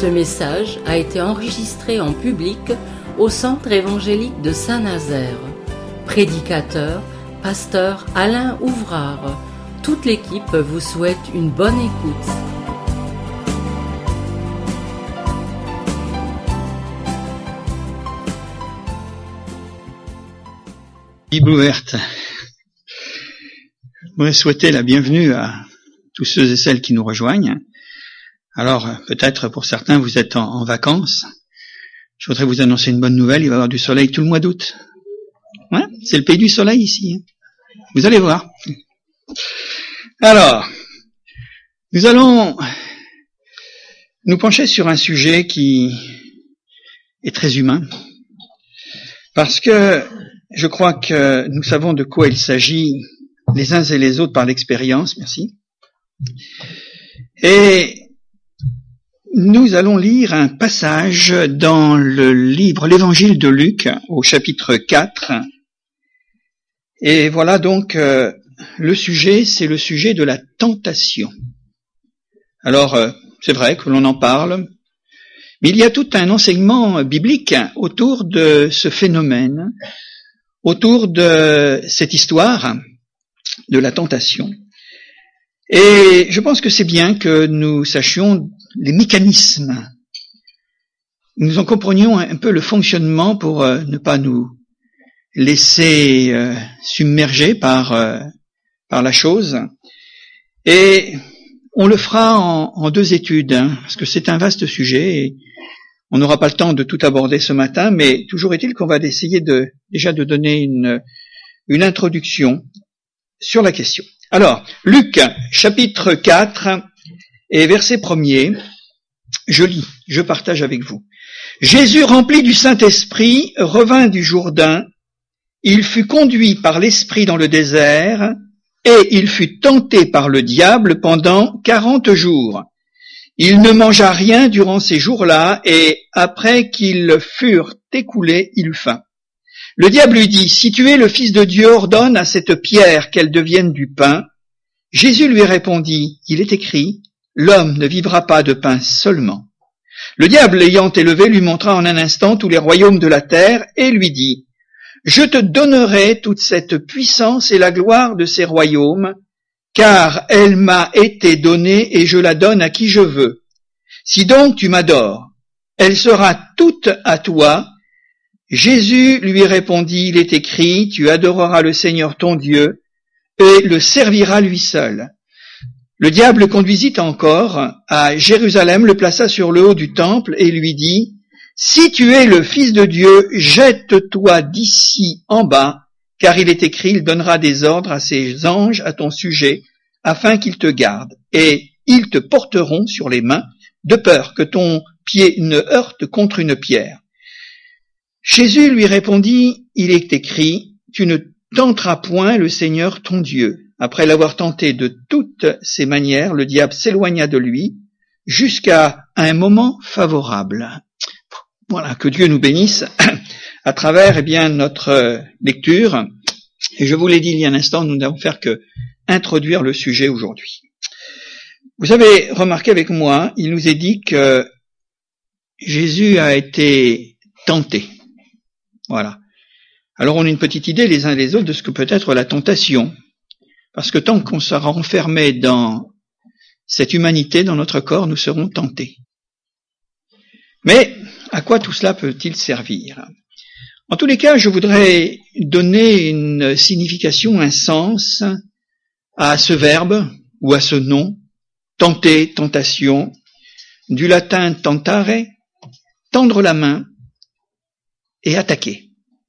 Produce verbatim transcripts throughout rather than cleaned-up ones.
Ce message a été enregistré en public au Centre évangélique de Saint-Nazaire. Prédicateur, pasteur Alain Ouvrard. Toute l'équipe vous souhaite une bonne écoute. Bible ouverte. Je voudrais souhaiter la bienvenue à tous ceux et celles qui nous rejoignent. Alors, peut-être pour certains, vous êtes en, en vacances. Je voudrais vous annoncer une bonne nouvelle, il va y avoir du soleil tout le mois d'août. Ouais, c'est le pays du soleil ici. Vous allez voir. Alors, nous allons nous pencher sur un sujet qui est très humain, parce que je crois que nous savons de quoi il s'agit les uns et les autres par l'expérience, merci. Et nous allons lire un passage dans le livre, l'évangile de Luc, au chapitre quatre. Et voilà donc euh, le sujet, c'est le sujet de la tentation. Alors, euh, c'est vrai que l'on en parle, mais il y a tout un enseignement biblique autour de ce phénomène, autour de cette histoire de la tentation. Et je pense que c'est bien que nous sachions les mécanismes. Nous en comprenions un peu le fonctionnement pour euh, ne pas nous laisser euh, submerger par, euh, par la chose. Et on le fera en, en deux études, hein, parce que c'est un vaste sujet et on n'aura pas le temps de tout aborder ce matin, mais toujours est-il qu'on va essayer de, déjà de donner une, une introduction sur la question. Alors, Luc, chapitre quatre, et verset premier, je lis, je partage avec vous. Jésus, rempli du Saint-Esprit, revint du Jourdain, il fut conduit par l'Esprit dans le désert, et il fut tenté par le diable pendant quarante jours. Il ne mangea rien durant ces jours-là, et après qu'ils furent écoulés, il eut faim. Le diable lui dit, « Si tu es le Fils de Dieu, ordonne à cette pierre qu'elle devienne du pain. » Jésus lui répondit, « Il est écrit, l'homme ne vivra pas de pain seulement. » Le diable, l'ayant élevé, lui montra en un instant tous les royaumes de la terre, et lui dit, « Je te donnerai toute cette puissance et la gloire de ces royaumes, car elle m'a été donnée et je la donne à qui je veux. Si donc tu m'adores, elle sera toute à toi. » Jésus lui répondit, il est écrit, tu adoreras le Seigneur ton Dieu et le serviras lui seul. Le diable le conduisit encore à Jérusalem, le plaça sur le haut du temple et lui dit, si tu es le Fils de Dieu, jette-toi d'ici en bas, car il est écrit, il donnera des ordres à ses anges à ton sujet, afin qu'ils te gardent, et ils te porteront sur les mains, de peur que ton pied ne heurte contre une pierre. Jésus lui répondit, il est écrit, tu ne tenteras point le Seigneur ton Dieu. Après l'avoir tenté de toutes ses manières, le diable s'éloigna de lui jusqu'à un moment favorable. Voilà, que Dieu nous bénisse à travers, eh bien, notre lecture. Et je vous l'ai dit il y a un instant, nous n'avons faire que introduire le sujet aujourd'hui. Vous avez remarqué avec moi, il nous est dit que Jésus a été tenté. Voilà. Alors on a une petite idée les uns les autres de ce que peut être la tentation. Parce que tant qu'on sera enfermé dans cette humanité, dans notre corps, nous serons tentés. Mais à quoi tout cela peut-il servir? En tous les cas, je voudrais donner une signification, un sens à ce verbe ou à ce nom, tenter, tentation, du latin tentare, tendre la main et attaquer.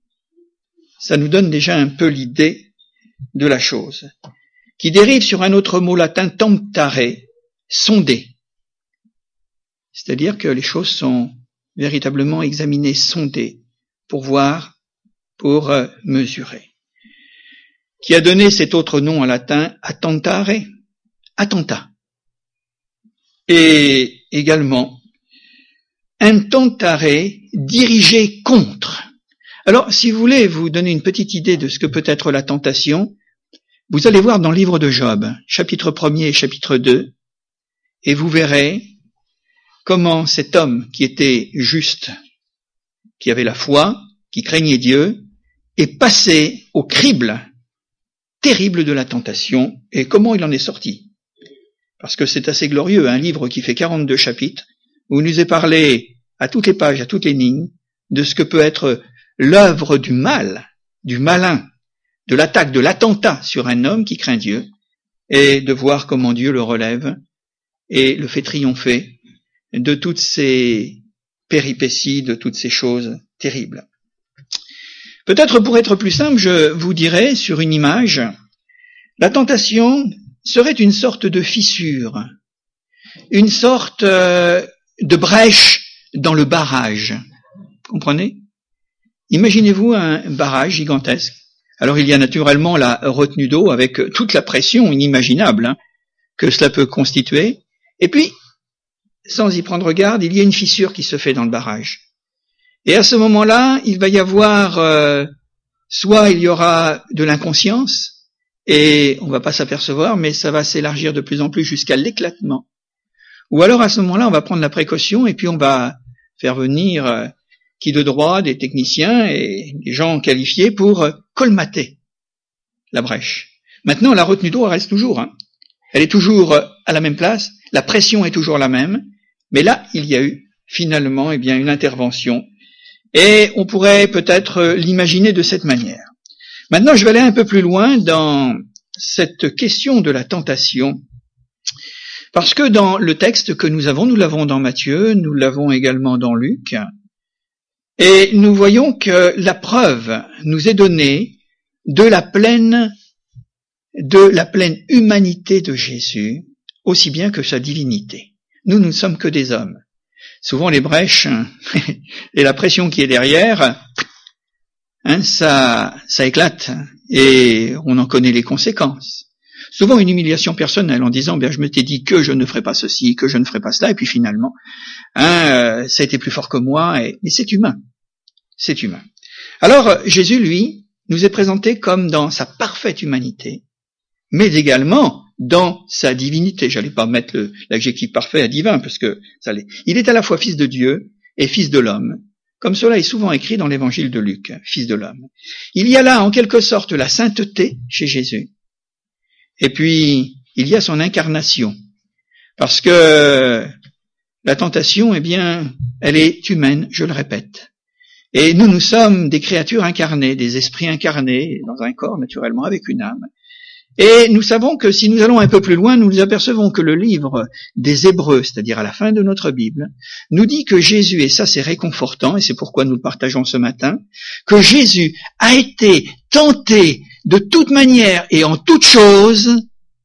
Ça nous donne déjà un peu l'idée de la chose, qui dérive sur un autre mot latin temptare, sonder. C'est-à-dire que les choses sont véritablement examinées, sondées, pour voir, pour euh, mesurer. Qui a donné cet autre nom en latin, attentare, attentat. Et également, intentare, dirigé contre. Alors, si vous voulez vous donner une petite idée de ce que peut être la tentation, vous allez voir dans le livre de Job, chapitre premier et chapitre deux, et vous verrez comment cet homme qui était juste, qui avait la foi, qui craignait Dieu, est passé au crible terrible de la tentation, et comment il en est sorti. Parce que c'est assez glorieux, un livre qui fait quarante-deux chapitres, où il nous est parlé à toutes les pages, à toutes les lignes, de ce que peut être l'œuvre du mal, du malin, de l'attaque, de l'attentat sur un homme qui craint Dieu, et de voir comment Dieu le relève et le fait triompher de toutes ces péripéties, de toutes ces choses terribles. Peut-être pour être plus simple, je vous dirais sur une image, la tentation serait une sorte de fissure, une sorte euh, de brèche dans le barrage. Comprenez? Imaginez-vous un barrage gigantesque. Alors il y a naturellement la retenue d'eau avec toute la pression inimaginable hein, que cela peut constituer. Et puis, sans y prendre garde, il y a une fissure qui se fait dans le barrage. Et à ce moment-là, il va y avoir, euh, soit il y aura de l'inconscience, et on ne va pas s'apercevoir, mais ça va s'élargir de plus en plus jusqu'à l'éclatement. Ou alors à ce moment-là, on va prendre la précaution et puis on va faire venir euh, qui de droit, des techniciens et des gens qualifiés pour euh, colmater la brèche. Maintenant, la retenue d'eau reste toujours. Hein. Elle est toujours euh, à la même place, la pression est toujours la même, mais là, il y a eu finalement eh bien, une intervention. Et on pourrait peut-être l'imaginer de cette manière. Maintenant, je vais aller un peu plus loin dans cette question de la tentation, parce que dans le texte que nous avons, nous l'avons dans Matthieu, nous l'avons également dans Luc, et nous voyons que la preuve nous est donnée de la pleine, de la pleine humanité de Jésus, aussi bien que sa divinité. Nous, nous ne sommes que des hommes. Souvent les brèches et la pression qui est derrière, hein, ça, ça éclate et on en connaît les conséquences. Souvent une humiliation personnelle en disant bien je me t'ai dit que je ne ferai pas ceci, que je ne ferai pas cela, et puis finalement, hein, ça a été plus fort que moi. Et, mais c'est humain, c'est humain. Alors Jésus, lui, nous est présenté comme dans sa parfaite humanité, mais également dans sa divinité. J'allais pas mettre le, l'adjectif parfait à divin, parce que ça l'est. Il est à la fois fils de Dieu et fils de l'homme, comme cela est souvent écrit dans l'évangile de Luc, fils de l'homme. Il y a là, en quelque sorte, la sainteté chez Jésus, et puis il y a son incarnation, parce que la tentation, eh bien, elle est humaine, je le répète. Et nous, nous sommes des créatures incarnées, des esprits incarnés, dans un corps, naturellement, avec une âme. Et nous savons que si nous allons un peu plus loin, nous nous apercevons que le livre des Hébreux, c'est-à-dire à la fin de notre Bible, nous dit que Jésus, et ça c'est réconfortant, et c'est pourquoi nous le partageons ce matin, que Jésus a été tenté de toute manière et en toute chose,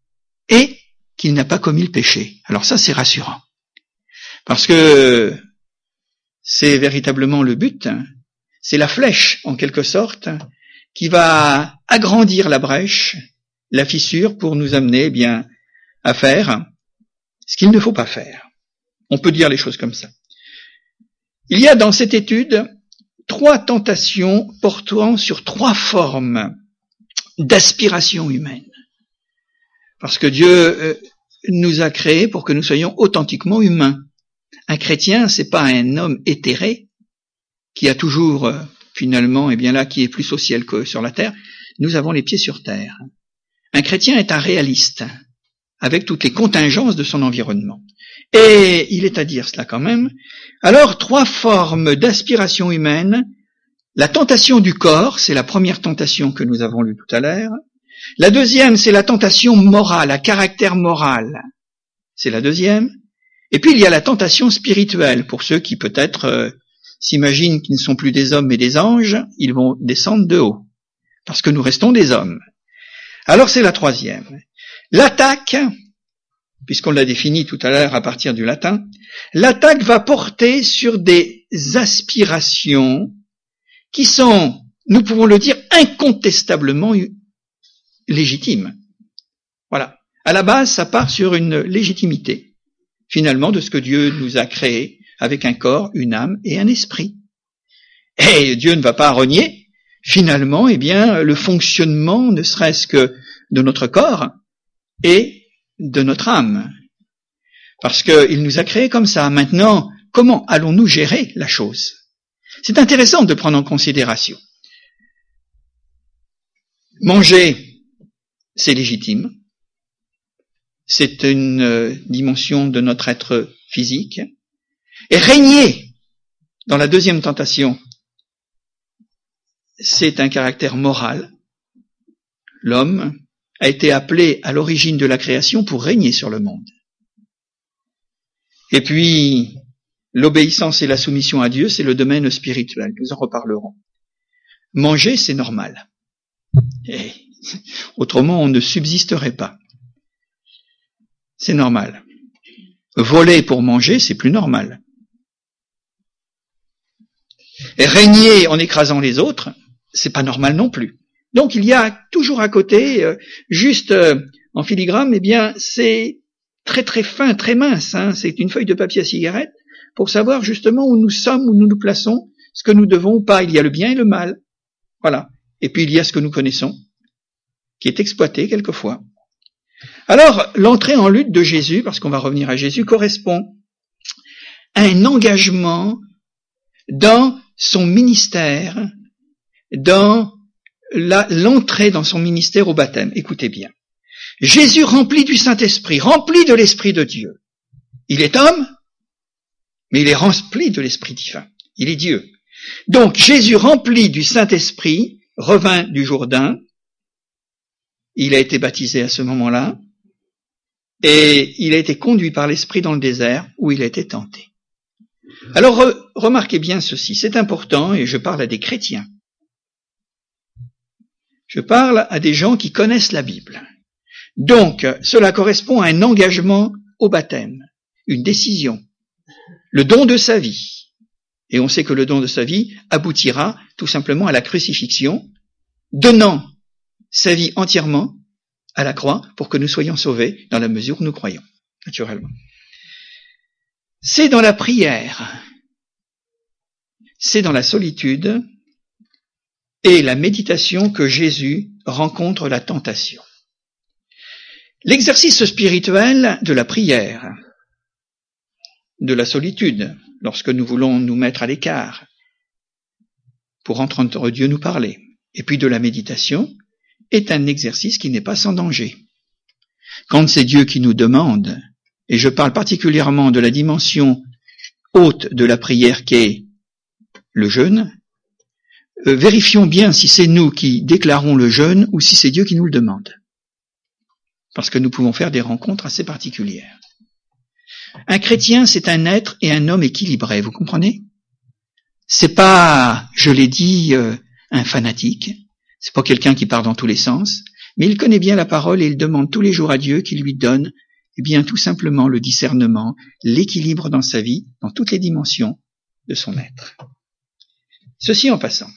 et qu'il n'a pas commis le péché. Alors ça c'est rassurant, parce que c'est véritablement le but, c'est la flèche en quelque sorte, qui va agrandir la brèche, la fissure pour nous amener eh bien à faire ce qu'il ne faut pas faire. On peut dire les choses comme ça. Il y a dans cette étude trois tentations portant sur trois formes d'aspiration humaine. Parce que Dieu nous a créés pour que nous soyons authentiquement humains. Un chrétien, c'est pas un homme éthéré qui a toujours finalement, eh bien là, qui est plus au ciel que sur la terre. Nous avons les pieds sur terre. Un chrétien est un réaliste, avec toutes les contingences de son environnement. Et il est à dire cela quand même. Alors, trois formes d'aspiration humaine. La tentation du corps, c'est la première tentation que nous avons lue tout à l'heure. La deuxième, c'est la tentation morale, à caractère moral. C'est la deuxième. Et puis, il y a la tentation spirituelle, pour ceux qui peut-être euh, s'imaginent qu'ils ne sont plus des hommes mais des anges, ils vont descendre de haut, parce que nous restons des hommes. Alors c'est la troisième. L'attaque, puisqu'on l'a défini tout à l'heure à partir du latin, l'attaque va porter sur des aspirations qui sont, nous pouvons le dire, incontestablement légitimes. Voilà. À la base, ça part sur une légitimité, finalement, de ce que Dieu nous a créé, avec un corps, une âme et un esprit. Et Dieu ne va pas renier, finalement, eh bien, le fonctionnement, ne serait-ce que de notre corps et de notre âme. Parce qu'il nous a créés comme ça. Maintenant, comment allons-nous gérer la chose? C'est intéressant de prendre en considération. Manger, c'est légitime. C'est une euh, dimension de notre être physique. Et régner, dans la deuxième tentation, c'est un caractère moral. L'homme a été appelé à l'origine de la création pour régner sur le monde. Et puis, l'obéissance et la soumission à Dieu, c'est le domaine spirituel. Nous en reparlerons. Manger, c'est normal. Et autrement, on ne subsisterait pas. C'est normal. Voler pour manger, c'est plus normal. Et régner en écrasant les autres, c'est pas normal non plus. Donc il y a toujours à côté, euh, juste euh, en filigrane, eh bien c'est très très fin, très mince. Hein, c'est une feuille de papier à cigarette pour savoir justement où nous sommes, où nous nous plaçons, ce que nous devons ou pas. Il y a le bien et le mal. Voilà. Et puis il y a ce que nous connaissons, qui est exploité quelquefois. Alors, l'entrée en lutte de Jésus, parce qu'on va revenir à Jésus, correspond à un engagement dans son ministère, dans la, l'entrée dans son ministère au baptême. Écoutez bien. Jésus rempli du Saint-Esprit, rempli de l'Esprit de Dieu. Il est homme, mais il est rempli de l'Esprit divin. Il est Dieu. Donc, Jésus rempli du Saint-Esprit revint du Jourdain. Il a été baptisé à ce moment-là. Et il a été conduit par l'Esprit dans le désert où il a été tenté. Alors, re- remarquez bien ceci, c'est important, et je parle à des chrétiens. Je parle à des gens qui connaissent la Bible. Donc, cela correspond à un engagement au baptême, une décision, le don de sa vie. Et on sait que le don de sa vie aboutira tout simplement à la crucifixion, donnant sa vie entièrement à la croix pour que nous soyons sauvés dans la mesure où nous croyons, naturellement. C'est dans la prière, c'est dans la solitude et la méditation que Jésus rencontre la tentation. L'exercice spirituel de la prière, de la solitude, lorsque nous voulons nous mettre à l'écart pour entendre Dieu nous parler, et puis de la méditation, est un exercice qui n'est pas sans danger. Quand c'est Dieu qui nous demande, et je parle particulièrement de la dimension haute de la prière qu'est le jeûne, euh, vérifions bien si c'est nous qui déclarons le jeûne ou si c'est Dieu qui nous le demande. Parce que nous pouvons faire des rencontres assez particulières. Un chrétien, c'est un être et un homme équilibré, vous comprenez? C'est pas, je l'ai dit, euh, un fanatique. C'est pas quelqu'un qui part dans tous les sens, mais il connaît bien la parole et il demande tous les jours à Dieu qu'il lui donne, eh bien, tout simplement le discernement, l'équilibre dans sa vie, dans toutes les dimensions de son être. Ceci en passant.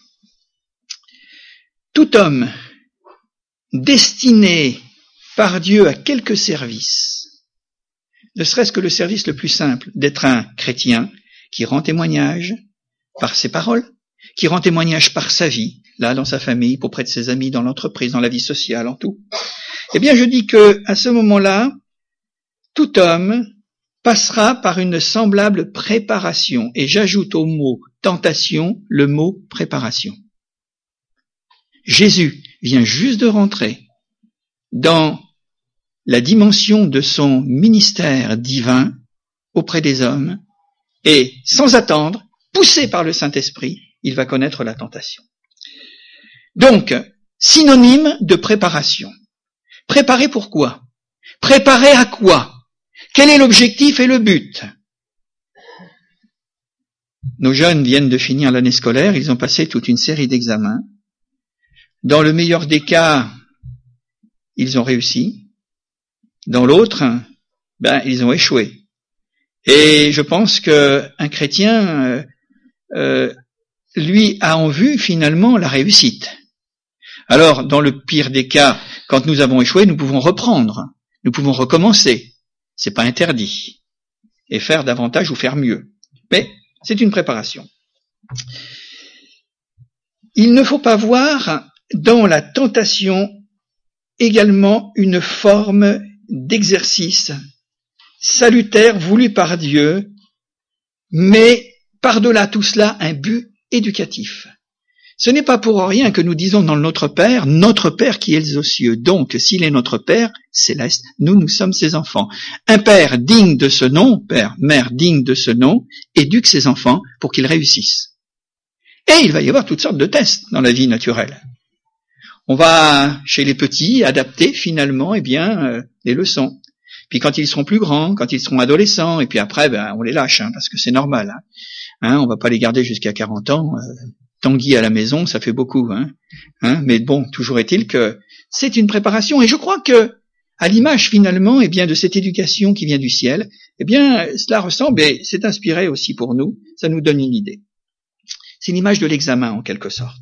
Tout homme destiné par Dieu à quelque service, ne serait-ce que le service le plus simple d'être un chrétien qui rend témoignage par ses paroles, qui rend témoignage par sa vie, là, dans sa famille, auprès de ses amis, dans l'entreprise, dans la vie sociale, en tout. Eh bien, je dis que, à ce moment-là, tout homme passera par une semblable préparation, et j'ajoute au mot tentation le mot préparation. Jésus vient juste de rentrer dans la dimension de son ministère divin auprès des hommes, et sans attendre, poussé par le Saint-Esprit, il va connaître la tentation. Donc, synonyme de préparation. Préparer pourquoi? Préparer à quoi? Quel est l'objectif et le but? Nos jeunes viennent de finir l'année scolaire, ils ont passé toute une série d'examens. Dans le meilleur des cas, ils ont réussi. Dans l'autre, ben, ils ont échoué. Et je pense qu'un chrétien, euh, euh, lui, a en vue finalement la réussite. Alors, dans le pire des cas, quand nous avons échoué, nous pouvons reprendre, nous pouvons recommencer. C'est pas interdit. Et faire davantage ou faire mieux. Mais c'est une préparation. Il ne faut pas voir dans la tentation également une forme d'exercice salutaire, voulu par Dieu, mais par-delà tout cela, un but éducatif. Ce n'est pas pour rien que nous disons dans le Notre Père, notre Père qui est aux cieux. Donc, s'il est notre Père céleste, nous, nous sommes ses enfants. Un père digne de ce nom, père, mère digne de ce nom, éduque ses enfants pour qu'ils réussissent. Et il va y avoir toutes sortes de tests dans la vie naturelle. On va, chez les petits, adapter finalement, eh bien, euh, les leçons. Puis quand ils seront plus grands, quand ils seront adolescents, et puis après, ben, on les lâche, hein, parce que c'est normal. Hein. Hein, on va pas les garder jusqu'à quarante ans. Euh, Tanguy à la maison, ça fait beaucoup. Hein. Hein, mais bon, toujours est-il que c'est une préparation. Et je crois que, à l'image finalement, eh bien, de cette éducation qui vient du ciel, eh bien, cela ressemble, et c'est inspiré aussi pour nous, ça nous donne une idée. C'est l'image de l'examen, en quelque sorte.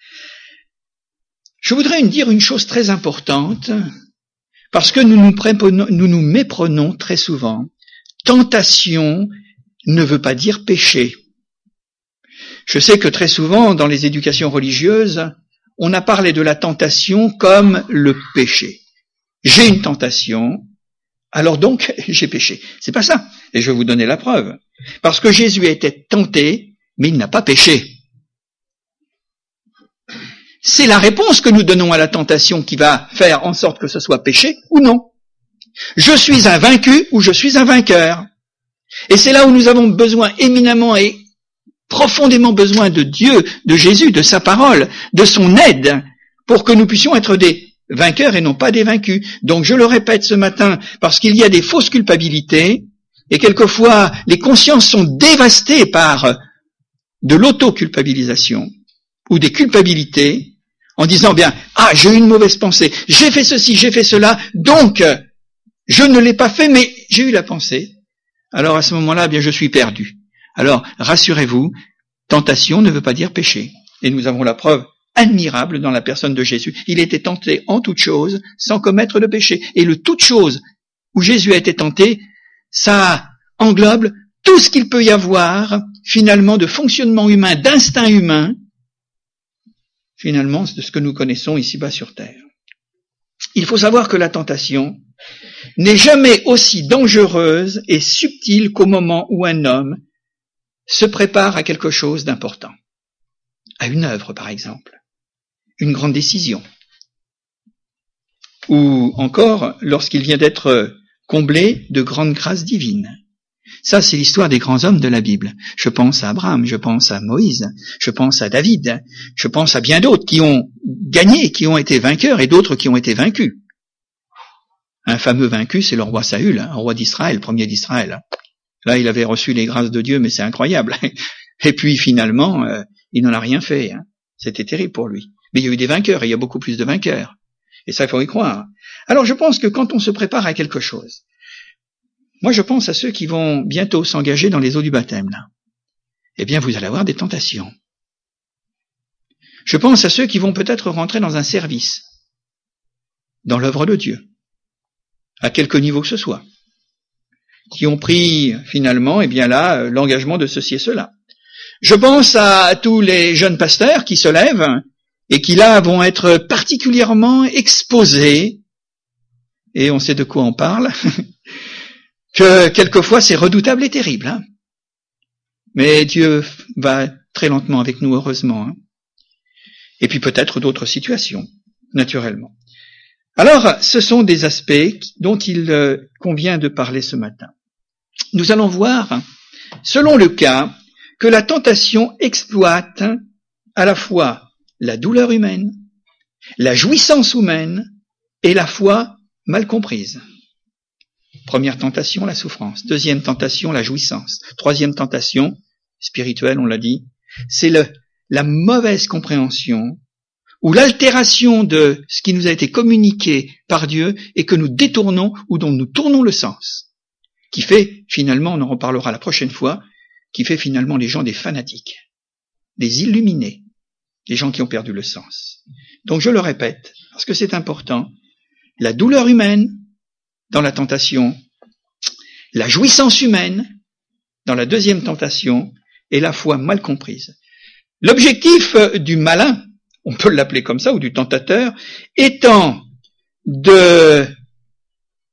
Je voudrais dire une chose très importante, parce que nous nous, préprenons, nous nous méprenons très souvent. Tentation ne veut pas dire péché. Je sais que très souvent, dans les éducations religieuses, on a parlé de la tentation comme le péché. J'ai une tentation, alors donc j'ai péché. C'est pas ça. Et je vais vous donner la preuve. Parce que Jésus a été tenté, mais il n'a pas péché. C'est la réponse que nous donnons à la tentation qui va faire en sorte que ce soit péché ou non. Je suis un vaincu ou je suis un vainqueur. Et c'est là où nous avons besoin éminemment et profondément besoin de Dieu, de Jésus, de sa parole, de son aide, pour que nous puissions être des vainqueurs et non pas des vaincus. Donc je le répète ce matin, parce qu'il y a des fausses culpabilités, et quelquefois les consciences sont dévastées par de l'auto-culpabilisation, ou des culpabilités, en disant bien, ah, j'ai eu une mauvaise pensée, j'ai fait ceci, j'ai fait cela, donc je ne l'ai pas fait, mais j'ai eu la pensée. Alors à ce moment-là, bien, je suis perdu. Alors, rassurez-vous, tentation ne veut pas dire péché. Et nous avons la preuve admirable dans la personne de Jésus. Il était tenté en toutes choses sans commettre de péché. Et le toute chose où Jésus a été tenté, ça englobe tout ce qu'il peut y avoir, finalement, de fonctionnement humain, d'instinct humain, finalement, de ce que nous connaissons ici-bas sur terre. Il faut savoir que la tentation n'est jamais aussi dangereuse et subtile qu'au moment où un homme se prépare à quelque chose d'important. À une œuvre, par exemple. Une grande décision. Ou encore, lorsqu'il vient d'être comblé de grandes grâces divines. Ça, c'est l'histoire des grands hommes de la Bible. Je pense à Abraham, je pense à Moïse, je pense à David, je pense à bien d'autres qui ont gagné, qui ont été vainqueurs, et d'autres qui ont été vaincus. Un fameux vaincu, c'est le roi Saül, un roi d'Israël, premier d'Israël. Là, il avait reçu les grâces de Dieu, mais c'est incroyable. Et puis, finalement, euh, il n'en a rien fait. Hein. C'était terrible pour lui. Mais il y a eu des vainqueurs, et il y a beaucoup plus de vainqueurs. Et ça, il faut y croire. Alors, je pense que quand on se prépare à quelque chose, moi, je pense à ceux qui vont bientôt s'engager dans les eaux du baptême, là. Eh bien, vous allez avoir des tentations. Je pense à ceux qui vont peut-être rentrer dans un service, dans l'œuvre de Dieu, à quelque niveau que ce soit, qui ont pris, finalement, eh bien là, l'engagement de ceci et cela. Je pense à tous les jeunes pasteurs qui se lèvent et qui, là, vont être particulièrement exposés, et on sait de quoi on parle, que quelquefois c'est redoutable et terrible. Hein. Mais Dieu va très lentement avec nous, heureusement. Hein. Et puis peut-être d'autres situations, naturellement. Alors, ce sont des aspects dont il convient de parler ce matin. Nous allons voir, selon le cas, que la tentation exploite à la fois la douleur humaine, la jouissance humaine et la foi mal comprise. Première tentation, la souffrance. Deuxième tentation, la jouissance. Troisième tentation, spirituelle, on l'a dit, c'est le, la mauvaise compréhension ou l'altération de ce qui nous a été communiqué par Dieu et que nous détournons ou dont nous tournons le sens, qui fait, finalement, on en reparlera la prochaine fois, qui fait finalement les gens des fanatiques, des illuminés, les gens qui ont perdu le sens. Donc je le répète, parce que c'est important, la douleur humaine dans la tentation, la jouissance humaine dans la deuxième tentation et la foi mal comprise. L'objectif du malin, on peut l'appeler comme ça, ou du tentateur, étant de, par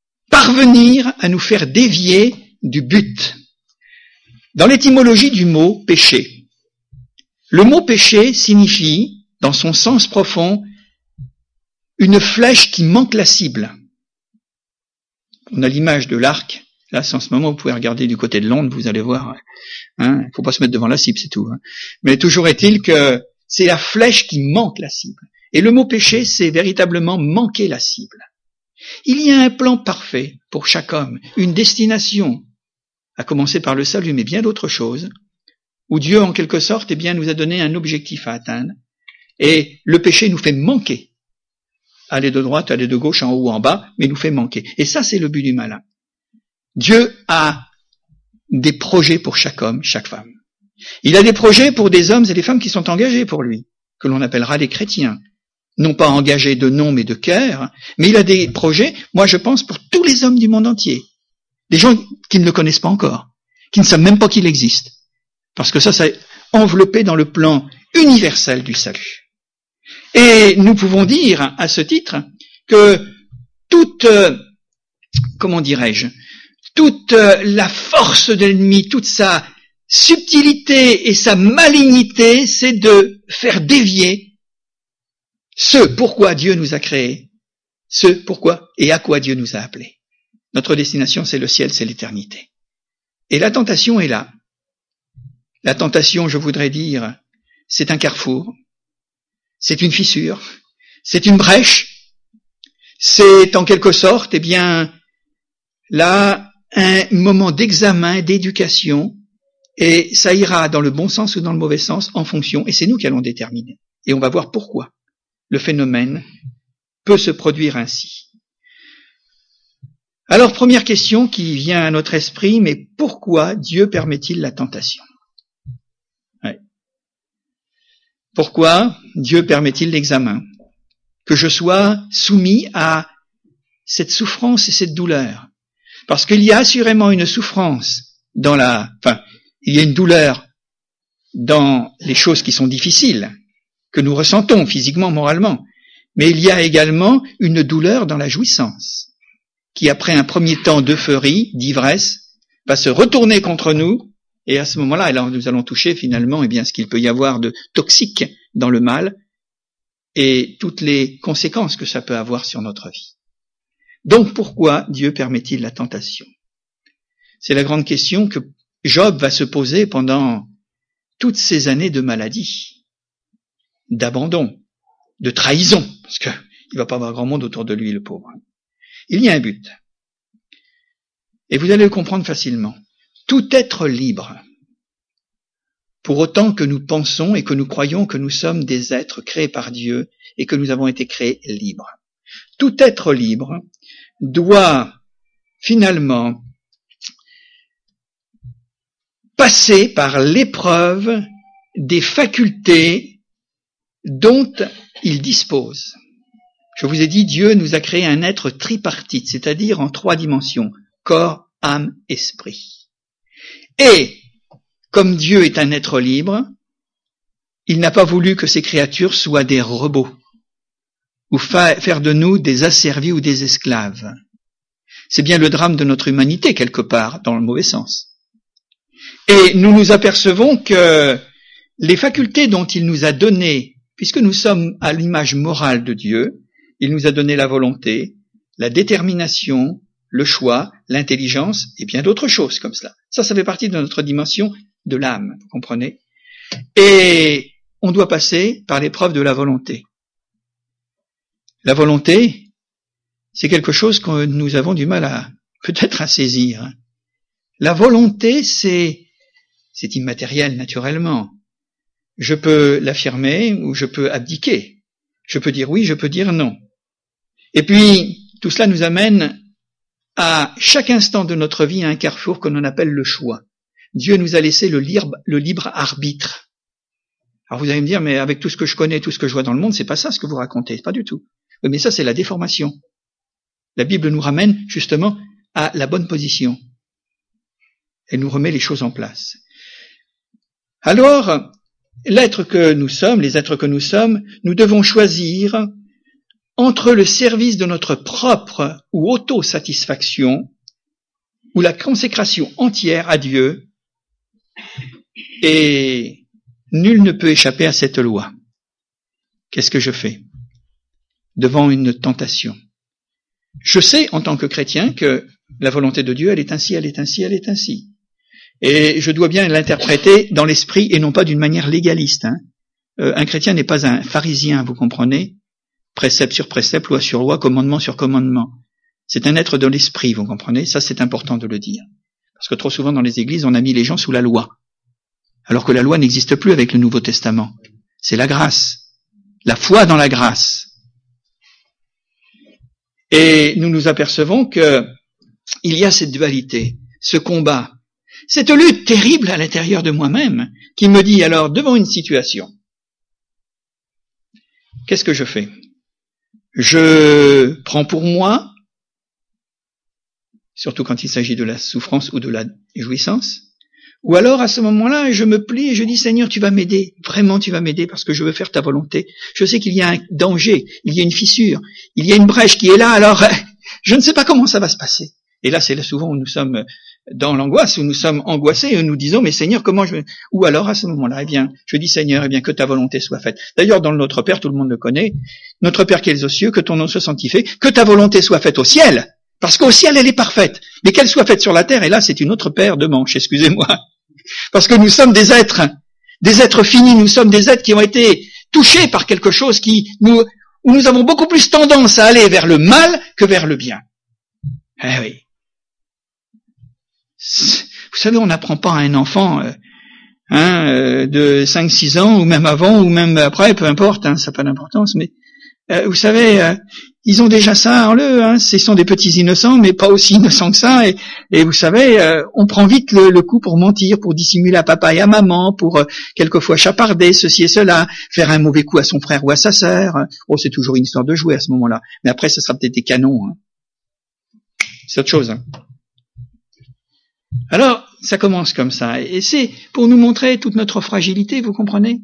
parvenir à nous faire dévier du but. Dans l'étymologie du mot péché, le mot péché signifie, dans son sens profond, une flèche qui manque la cible. On a l'image de l'arc. Là, en ce moment, vous pouvez regarder du côté de Londres, vous allez voir. Hein, faut pas se mettre devant la cible, c'est tout. Hein. Mais toujours est-il que c'est la flèche qui manque la cible. Et le mot péché, c'est véritablement manquer la cible. Il y a un plan parfait pour chaque homme, une destination, à commencer par le salut, mais bien d'autres choses, où Dieu, en quelque sorte, eh bien, nous a donné un objectif à atteindre, et le péché nous fait manquer. Aller de droite, aller de gauche, en haut, en bas, mais nous fait manquer. Et ça, c'est le but du malin. Dieu a des projets pour chaque homme, chaque femme. Il a des projets pour des hommes et des femmes qui sont engagés pour lui, que l'on appellera les chrétiens. Non pas engagés de nom, mais de cœur, mais il a des projets, moi je pense, pour tous les hommes du monde entier. Des gens qui ne le connaissent pas encore, qui ne savent même pas qu'il existe. Parce que ça, c'est enveloppé dans le plan universel du salut. Et nous pouvons dire, à ce titre, que toute, euh, comment dirais-je, toute euh, la force de l'ennemi, toute sa subtilité et sa malignité, c'est de faire dévier ce pourquoi Dieu nous a créés, ce pourquoi et à quoi Dieu nous a appelés. Notre destination, c'est le ciel, c'est l'éternité. Et la tentation est là. La tentation, je voudrais dire, c'est un carrefour, c'est une fissure, c'est une brèche, c'est en quelque sorte, eh bien, là, un moment d'examen, d'éducation, et ça ira dans le bon sens ou dans le mauvais sens en fonction, et c'est nous qui allons déterminer. Et on va voir pourquoi le phénomène peut se produire ainsi. Alors, première question qui vient à notre esprit, mais pourquoi Dieu permet-il la tentation ? Ouais. Pourquoi Dieu permet-il l'examen ? Que je sois soumis à cette souffrance et cette douleur. Parce qu'il y a assurément une souffrance dans la... Enfin, il y a une douleur dans les choses qui sont difficiles, que nous ressentons physiquement, moralement. Mais il y a également une douleur dans la jouissance, qui après un premier temps d'euphorie, d'ivresse, va se retourner contre nous, et à ce moment-là, alors nous allons toucher finalement eh bien, ce qu'il peut y avoir de toxique dans le mal, et toutes les conséquences que ça peut avoir sur notre vie. Donc pourquoi Dieu permet-il la tentation ? C'est la grande question que Job va se poser pendant toutes ces années de maladie, d'abandon, de trahison, parce qu'il ne va pas avoir grand monde autour de lui, le pauvre. Il y a un but. Et vous allez le comprendre facilement. Tout être libre, pour autant que nous pensons et que nous croyons que nous sommes des êtres créés par Dieu et que nous avons été créés libres. Tout être libre doit finalement passer par l'épreuve des facultés dont il dispose. Je vous ai dit, Dieu nous a créé un être tripartite, c'est-à-dire en trois dimensions, corps, âme, esprit. Et, comme Dieu est un être libre, il n'a pas voulu que ses créatures soient des robots, ou fa- faire de nous des asservis ou des esclaves. C'est bien le drame de notre humanité, quelque part, dans le mauvais sens. Et nous nous apercevons que les facultés dont il nous a données, puisque nous sommes à l'image morale de Dieu, il nous a donné la volonté, la détermination, le choix, l'intelligence et bien d'autres choses comme cela. Ça, ça fait partie de notre dimension de l'âme, vous comprenez ? Et on doit passer par l'épreuve de la volonté. La volonté, c'est quelque chose que nous avons du mal à, peut-être à saisir. La volonté, c'est, c'est immatériel naturellement. Je peux l'affirmer ou je peux abdiquer. Je peux dire oui, je peux dire non. Et puis, tout cela nous amène à chaque instant de notre vie à un carrefour que l'on appelle le choix. Dieu nous a laissé le libre, le libre arbitre. Alors vous allez me dire, mais avec tout ce que je connais, tout ce que je vois dans le monde, c'est pas ça ce que vous racontez, pas du tout. Oui, mais ça, c'est la déformation. La Bible nous ramène justement à la bonne position. Elle nous remet les choses en place. Alors, l'être que nous sommes, les êtres que nous sommes, nous devons choisir entre le service de notre propre ou autosatisfaction ou la consécration entière à Dieu, et nul ne peut échapper à cette loi. Qu'est-ce que je fais devant une tentation? Je sais, en tant que chrétien, que la volonté de Dieu, elle est ainsi, elle est ainsi, elle est ainsi. Et je dois bien l'interpréter dans l'esprit et non pas d'une manière légaliste. Hein. Euh, un chrétien n'est pas un pharisien, vous comprenez? Précepte sur précepte, loi sur loi, commandement sur commandement. C'est un être de l'esprit, vous comprenez? Ça, c'est important de le dire. Parce que trop souvent dans les églises, on a mis les gens sous la loi. Alors que la loi n'existe plus avec le Nouveau Testament. C'est la grâce. La foi dans la grâce. Et nous nous apercevons que il y a cette dualité, ce combat, cette lutte terrible à l'intérieur de moi-même, qui me dit alors, devant une situation, qu'est-ce que je fais? Je prends pour moi, surtout quand il s'agit de la souffrance ou de la jouissance, ou alors à ce moment-là, je me plie et je dis, Seigneur, tu vas m'aider, vraiment tu vas m'aider parce que je veux faire ta volonté. Je sais qu'il y a un danger, il y a une fissure, il y a une brèche qui est là, alors je ne sais pas comment ça va se passer. Et là, c'est là souvent où nous sommes dans l'angoisse, où nous sommes angoissés et nous disons, mais Seigneur, comment je vais... Ou alors à ce moment-là, eh bien, je dis, Seigneur, eh bien, que ta volonté soit faite. D'ailleurs, dans le Notre Père, tout le monde le connaît, Notre Père qui es aux cieux, que ton nom soit sanctifié, que ta volonté soit faite au ciel, parce qu'au ciel, elle est parfaite. Mais qu'elle soit faite sur la terre, et là, c'est une autre paire de manches, excusez-moi. Parce que nous sommes des êtres, des êtres finis, nous sommes des êtres qui ont été touchés par quelque chose qui nous, où nous avons beaucoup plus tendance à aller vers le mal que vers le bien. Eh oui. Vous savez, on n'apprend pas à un enfant euh, hein, euh, de cinq six ans, ou même avant, ou même après, peu importe, hein, ça n'a pas d'importance, mais euh, vous savez, euh, ils ont déjà ça en eux, hein, ce sont des petits innocents, mais pas aussi innocents que ça, et, et vous savez, euh, on prend vite le, le coup pour mentir, pour dissimuler à papa et à maman, pour euh, quelquefois chaparder ceci et cela, faire un mauvais coup à son frère ou à sa sœur. Oh, c'est toujours une histoire de jouer à ce moment-là, mais après, ce sera peut-être des canons. Hein. C'est autre chose. Hein. Alors, ça commence comme ça, et c'est pour nous montrer toute notre fragilité, vous comprenez?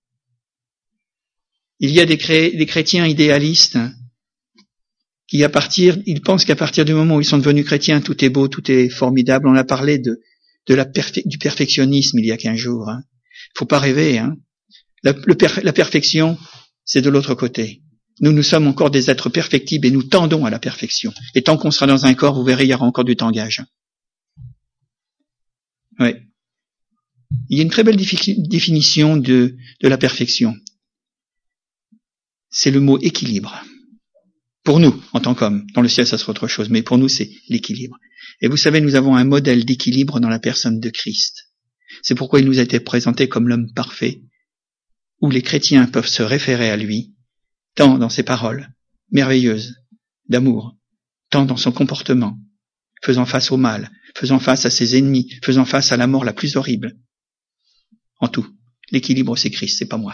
Il y a des, cré- des chrétiens idéalistes qui, à partir, ils pensent qu'à partir du moment où ils sont devenus chrétiens, tout est beau, tout est formidable. On a parlé de, de la perfe- du perfectionnisme il y a quinze jours. Hein. Faut pas rêver. Hein. La, le per- la perfection, c'est de l'autre côté. Nous, nous sommes encore des êtres perfectibles et nous tendons à la perfection. Et tant qu'on sera dans un corps, vous verrez, il y aura encore du tangage. Oui. Il y a une très belle défi- définition de, de la perfection. C'est le mot équilibre. Pour nous, en tant qu'hommes, dans le ciel, ça sera autre chose, mais pour nous, c'est l'équilibre. Et vous savez, nous avons un modèle d'équilibre dans la personne de Christ. C'est pourquoi il nous a été présenté comme l'homme parfait, où les chrétiens peuvent se référer à lui, tant dans ses paroles merveilleuses d'amour, tant dans son comportement, faisant face au mal, faisant face à ses ennemis, faisant face à la mort la plus horrible. En tout, l'équilibre, c'est Christ, c'est pas moi.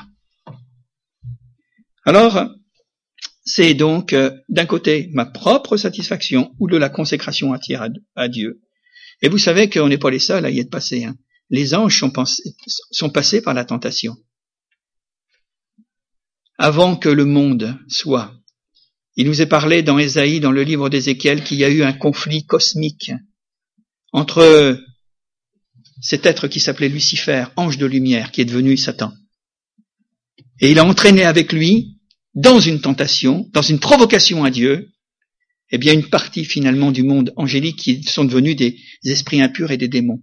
Alors, c'est donc, euh, d'un côté, ma propre satisfaction ou de la consécration entière à, à Dieu. Et vous savez qu'on n'est pas les seuls à y être passés. Hein. Les anges sont, pensés, sont passés par la tentation. Avant que le monde soit, il nous est parlé dans Ésaïe, dans le livre d'Ézéchiel, qu'il y a eu un conflit cosmique entre cet être qui s'appelait Lucifer, ange de lumière, qui est devenu Satan. Et il a entraîné avec lui, dans une tentation, dans une provocation à Dieu, eh bien une partie finalement du monde angélique qui sont devenus des esprits impurs et des démons.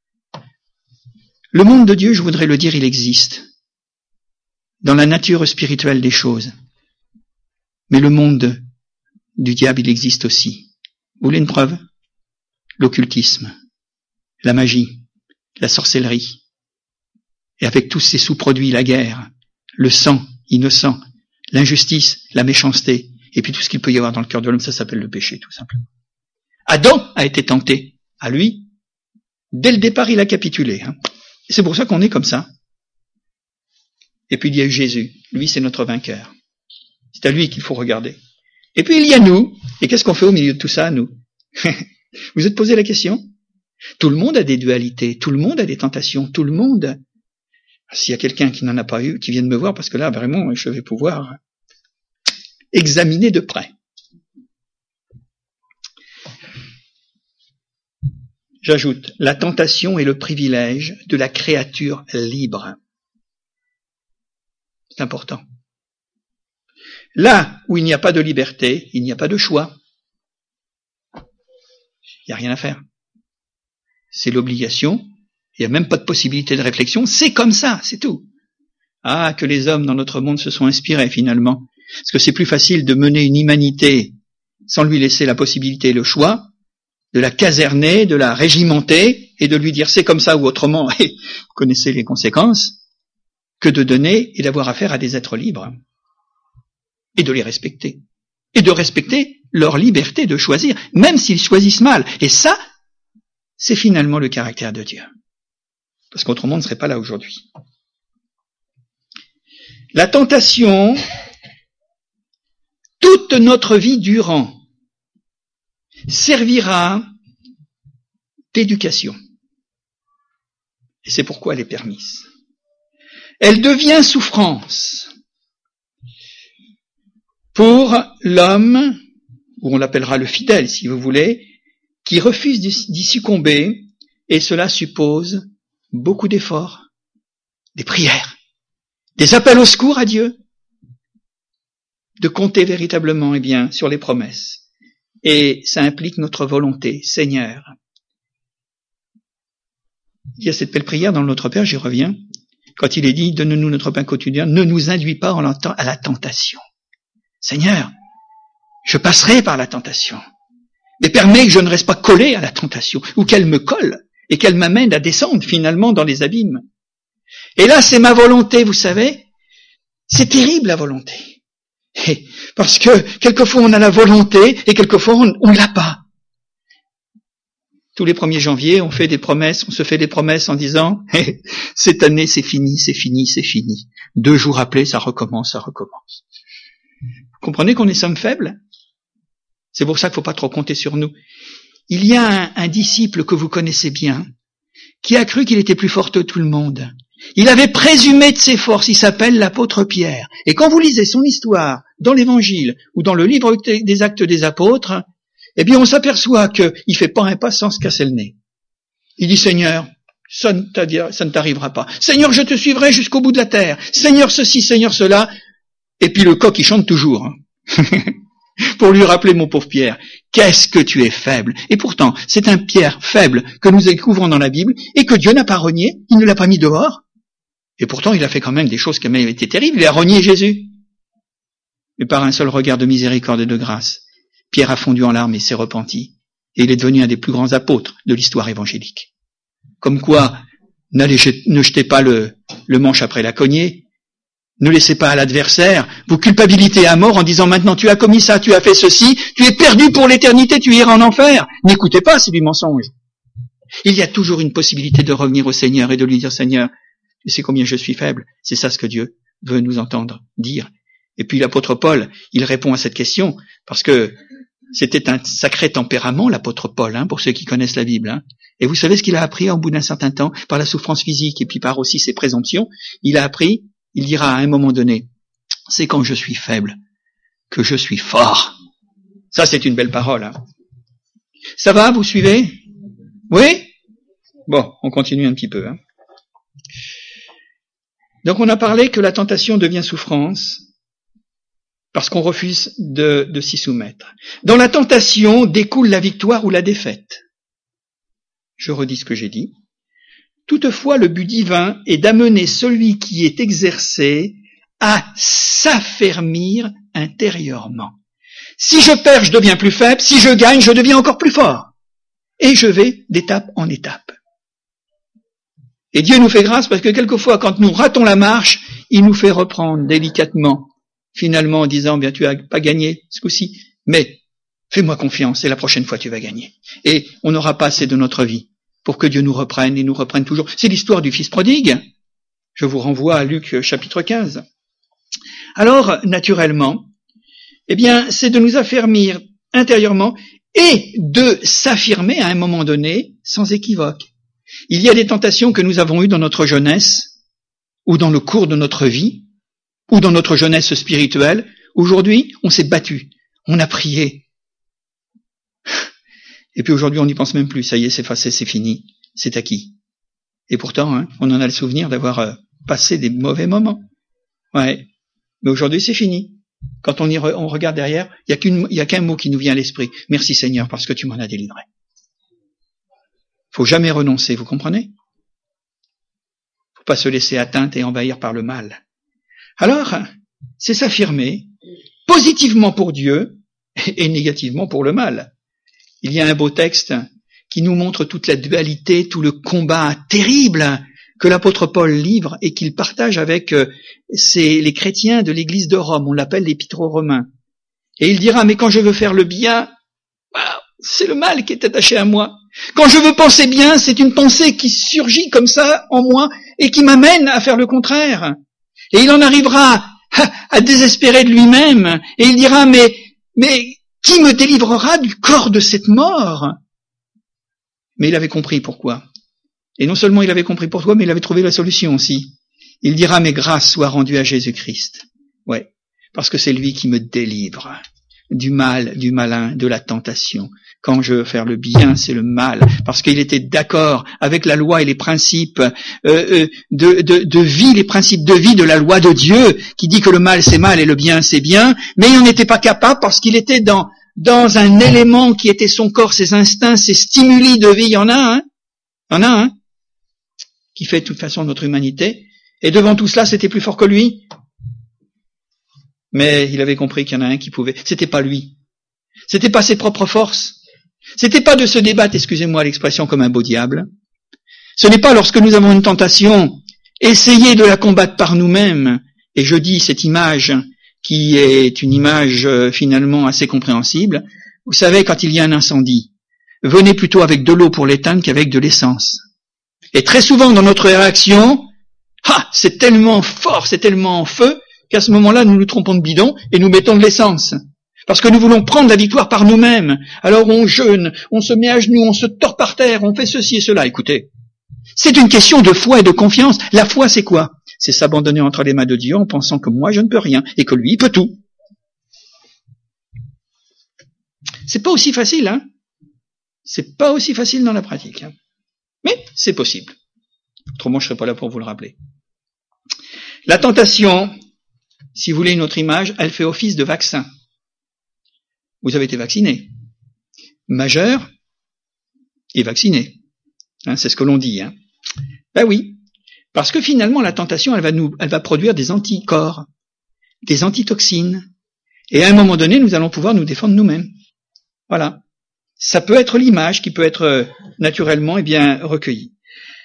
Le monde de Dieu, je voudrais le dire, il existe dans la nature spirituelle des choses. Mais le monde du diable, il existe aussi. Vous voulez une preuve? L'occultisme, la magie, la sorcellerie, et avec tous ces sous-produits, la guerre, le sang innocent, l'injustice, la méchanceté, et puis tout ce qu'il peut y avoir dans le cœur de l'homme, ça s'appelle le péché, tout simplement. Adam a été tenté. À lui, dès le départ, il a capitulé. Hein. Et c'est pour ça qu'on est comme ça. Et puis il y a eu Jésus. Lui, c'est notre vainqueur. C'est à lui qu'il faut regarder. Et puis il y a nous. Et qu'est-ce qu'on fait au milieu de tout ça, nous? Vous vous êtes posé la question? Tout le monde a des dualités. Tout le monde a des tentations. Tout le monde... S'il y a quelqu'un qui n'en a pas eu, qui vient de me voir, parce que là, vraiment, je vais pouvoir examiner de près. J'ajoute, la tentation est le privilège de la créature libre. C'est important. Là où il n'y a pas de liberté, il n'y a pas de choix. Il n'y a rien à faire. C'est l'obligation. Il n'y a même pas de possibilité de réflexion. C'est comme ça, c'est tout. Ah, que les hommes dans notre monde se sont inspirés finalement. Parce que c'est plus facile de mener une humanité sans lui laisser la possibilité et le choix, de la caserner, de la régimenter et de lui dire c'est comme ça ou autrement, et vous connaissez les conséquences, que de donner et d'avoir affaire à des êtres libres. Et de les respecter. Et de respecter leur liberté de choisir, même s'ils choisissent mal. Et ça, c'est finalement le caractère de Dieu. Parce qu'autrement, on ne serait pas là aujourd'hui. La tentation, toute notre vie durant, servira d'éducation. Et c'est pourquoi elle est permise. Elle devient souffrance pour l'homme, ou on l'appellera le fidèle si vous voulez, qui refuse d'y succomber, et cela suppose beaucoup d'efforts, des prières, des appels au secours à Dieu, de compter véritablement, eh bien, sur les promesses. Et ça implique notre volonté. Seigneur, il y a cette belle prière dans le Notre Père, j'y reviens, quand il est dit, donne-nous notre pain quotidien, ne nous induis pas à la tentation. Seigneur, je passerai par la tentation, mais permets que je ne reste pas collé à la tentation, ou qu'elle me colle, et qu'elle m'amène à descendre finalement dans les abîmes. Et là, c'est ma volonté, vous savez, c'est terrible la volonté. Et parce que quelquefois on a la volonté et quelquefois on ne l'a pas. Tous les premiers janvier, on fait des promesses, on se fait des promesses en disant hey, cette année c'est fini, c'est fini, c'est fini. Deux jours après, ça recommence, ça recommence. Vous comprenez qu'on est sommes faibles? C'est pour ça qu'il ne faut pas trop compter sur nous. Il y a un, un disciple que vous connaissez bien, qui a cru qu'il était plus fort que tout le monde. Il avait présumé de ses forces, il s'appelle l'apôtre Pierre. Et quand vous lisez son histoire dans l'Évangile ou dans le livre des Actes des Apôtres, eh bien on s'aperçoit qu'il ne fait pas un pas sans se casser le nez. Il dit, Seigneur, ça ne t'arrivera pas. Seigneur, je te suivrai jusqu'au bout de la terre. Seigneur ceci, Seigneur cela. Et puis le coq, il chante toujours. Hein. Pour lui rappeler, mon pauvre Pierre, qu'est-ce que tu es faible. Et pourtant, c'est un Pierre faible que nous découvrons dans la Bible et que Dieu n'a pas renié, il ne l'a pas mis dehors. Et pourtant, il a fait quand même des choses qui avaient été terribles. Il a renié Jésus. Mais par un seul regard de miséricorde et de grâce, Pierre a fondu en larmes et s'est repenti. Et il est devenu un des plus grands apôtres de l'histoire évangélique. Comme quoi, n'allez, ne jetez pas le, le manche après la cognée. Ne laissez pas à l'adversaire vous culpabiliser à mort en disant maintenant tu as commis ça, tu as fait ceci, tu es perdu pour l'éternité, tu iras en enfer. N'écoutez pas, c'est du mensonge. Il y a toujours une possibilité de revenir au Seigneur et de lui dire Seigneur, tu sais combien je suis faible. C'est ça ce que Dieu veut nous entendre dire. Et puis l'apôtre Paul, il répond à cette question parce que c'était un sacré tempérament, l'apôtre Paul, hein, pour ceux qui connaissent la Bible. Hein. Et vous savez ce qu'il a appris au bout d'un certain temps, par la souffrance physique et puis par aussi ses présomptions, il a appris, il dira à un moment donné, c'est quand je suis faible que je suis fort. Ça, c'est une belle parole. Hein. Ça va, vous suivez? Oui? Bon, on continue un petit peu. Hein. Donc on a parlé que la tentation devient souffrance parce qu'on refuse de, de s'y soumettre. Dans la tentation découle la victoire ou la défaite. Je redis ce que j'ai dit. Toutefois, le but divin est d'amener celui qui est exercé à s'affermir intérieurement. Si je perds, je deviens plus faible. Si je gagne, je deviens encore plus fort. Et je vais d'étape en étape. Et Dieu nous fait grâce parce que quelquefois, quand nous ratons la marche, il nous fait reprendre délicatement, finalement en disant, bien, tu n'as pas gagné ce coup-ci, mais fais-moi confiance et la prochaine fois tu vas gagner. Et on n'aura pas assez de notre vie pour que Dieu nous reprenne et nous reprenne toujours. C'est l'histoire du fils prodigue. Je vous renvoie à Luc chapitre quinze. Alors, naturellement, eh bien, c'est de nous affermir intérieurement et de s'affirmer à un moment donné sans équivoque. Il y a des tentations que nous avons eues dans notre jeunesse, ou dans le cours de notre vie, ou dans notre jeunesse spirituelle, Aujourd'hui, on s'est battu, on a prié. Et puis aujourd'hui, on n'y pense même plus. Ça y est, c'est effacé, c'est fini, c'est acquis. Et pourtant, hein, on en a le souvenir d'avoir euh, passé des mauvais moments. Ouais. Mais aujourd'hui, c'est fini. Quand on y re- on regarde derrière, il y a qu'une, il y a qu'un mot qui nous vient à l'esprit. Merci Seigneur, parce que tu m'en as délivré. Faut jamais renoncer, vous comprenez? Faut pas se laisser atteindre et envahir par le mal. Alors, c'est s'affirmer positivement pour Dieu et négativement pour le mal. Il y a un beau texte qui nous montre toute la dualité, tout le combat terrible que l'apôtre Paul livre et qu'il partage avec euh, ces, les chrétiens de l'église de Rome. On l'appelle l'épître aux Romains. Et il dira, mais quand je veux faire le bien, bah, c'est le mal qui est attaché à moi. Quand je veux penser bien, c'est une pensée qui surgit comme ça en moi et qui m'amène à faire le contraire. Et il en arrivera à, à désespérer de lui-même. Et il dira, mais, mais qui me délivrera du corps de cette mort? Mais il avait compris pourquoi. Et non seulement il avait compris pourquoi, mais il avait trouvé la solution aussi. Il dira, mes grâces soient rendues à Jésus-Christ. Ouais, parce que c'est lui qui me délivre du mal, du malin, de la tentation. Quand je veux faire le bien, c'est le mal. Parce qu'il était d'accord avec la loi et les principes euh, euh, de, de, de vie, les principes de vie de la loi de Dieu, qui dit que le mal c'est mal et le bien c'est bien, mais il n'en était pas capable parce qu'il était dans, dans un élément qui était son corps, ses instincts, ses stimuli de vie. Il y en a un, hein il y en a un, hein qui fait de toute façon notre humanité. Et devant tout cela, c'était plus fort que lui. Mais il avait compris qu'il y en a un qui pouvait. C'était pas lui. C'était pas ses propres forces. C'était pas de se débattre, excusez-moi l'expression, comme un beau diable. Ce n'est pas lorsque nous avons une tentation, essayer de la combattre par nous-mêmes. Et je dis cette image qui est une image euh, finalement assez compréhensible. Vous savez, quand il y a un incendie, venez plutôt avec de l'eau pour l'éteindre qu'avec de l'essence. Et très souvent dans notre réaction, ah, c'est tellement fort, c'est tellement en feu, qu'à ce moment-là, nous nous trompons de bidon et nous mettons de l'essence. Parce que nous voulons prendre la victoire par nous-mêmes. Alors on jeûne, on se met à genoux, on se tord par terre, on fait ceci et cela. Écoutez, c'est une question de foi et de confiance. La foi, c'est quoi? C'est s'abandonner entre les mains de Dieu en pensant que moi, je ne peux rien et que lui, il peut tout. C'est pas aussi facile, hein? C'est pas aussi facile dans la pratique, hein? Mais c'est possible. Autrement, je ne serais pas là pour vous le rappeler. La tentation, si vous voulez une autre image, elle fait office de vaccin. Vous avez été vacciné. Majeur et vacciné. Hein, c'est ce que l'on dit. Hein. Ben oui. Parce que finalement, la tentation, elle va nous, elle va produire des anticorps, des antitoxines. Et à un moment donné, nous allons pouvoir nous défendre nous-mêmes. Voilà. Ça peut être l'image qui peut être naturellement eh bien, recueillie.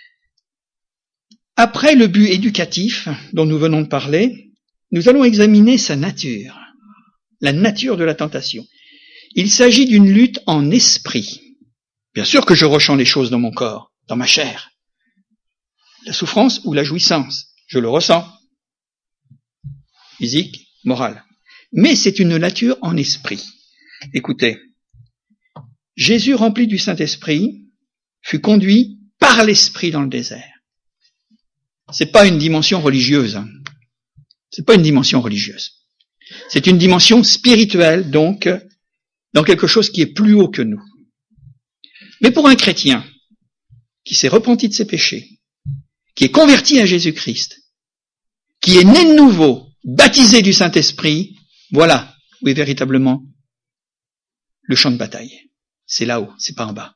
Après le but éducatif dont nous venons de parler, nous allons examiner sa nature, la nature de la tentation. Il s'agit d'une lutte en esprit. Bien sûr que je ressens les choses dans mon corps, dans ma chair. La souffrance ou la jouissance, je le ressens. Physique, morale. Mais c'est une nature en esprit. Écoutez, Jésus rempli du Saint-Esprit fut conduit par l'Esprit dans le désert. C'est pas une dimension religieuse. Hein. C'est pas une dimension religieuse. C'est une dimension spirituelle, donc, dans quelque chose qui est plus haut que nous. Mais pour un chrétien qui s'est repenti de ses péchés, qui est converti à Jésus-Christ, qui est né de nouveau, baptisé du Saint-Esprit, voilà où est véritablement le champ de bataille. C'est là-haut, c'est pas en bas.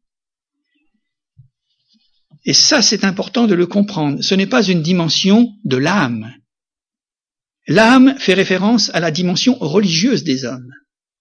Et ça, c'est important de le comprendre. Ce n'est pas une dimension de l'âme. L'âme fait référence à la dimension religieuse des hommes.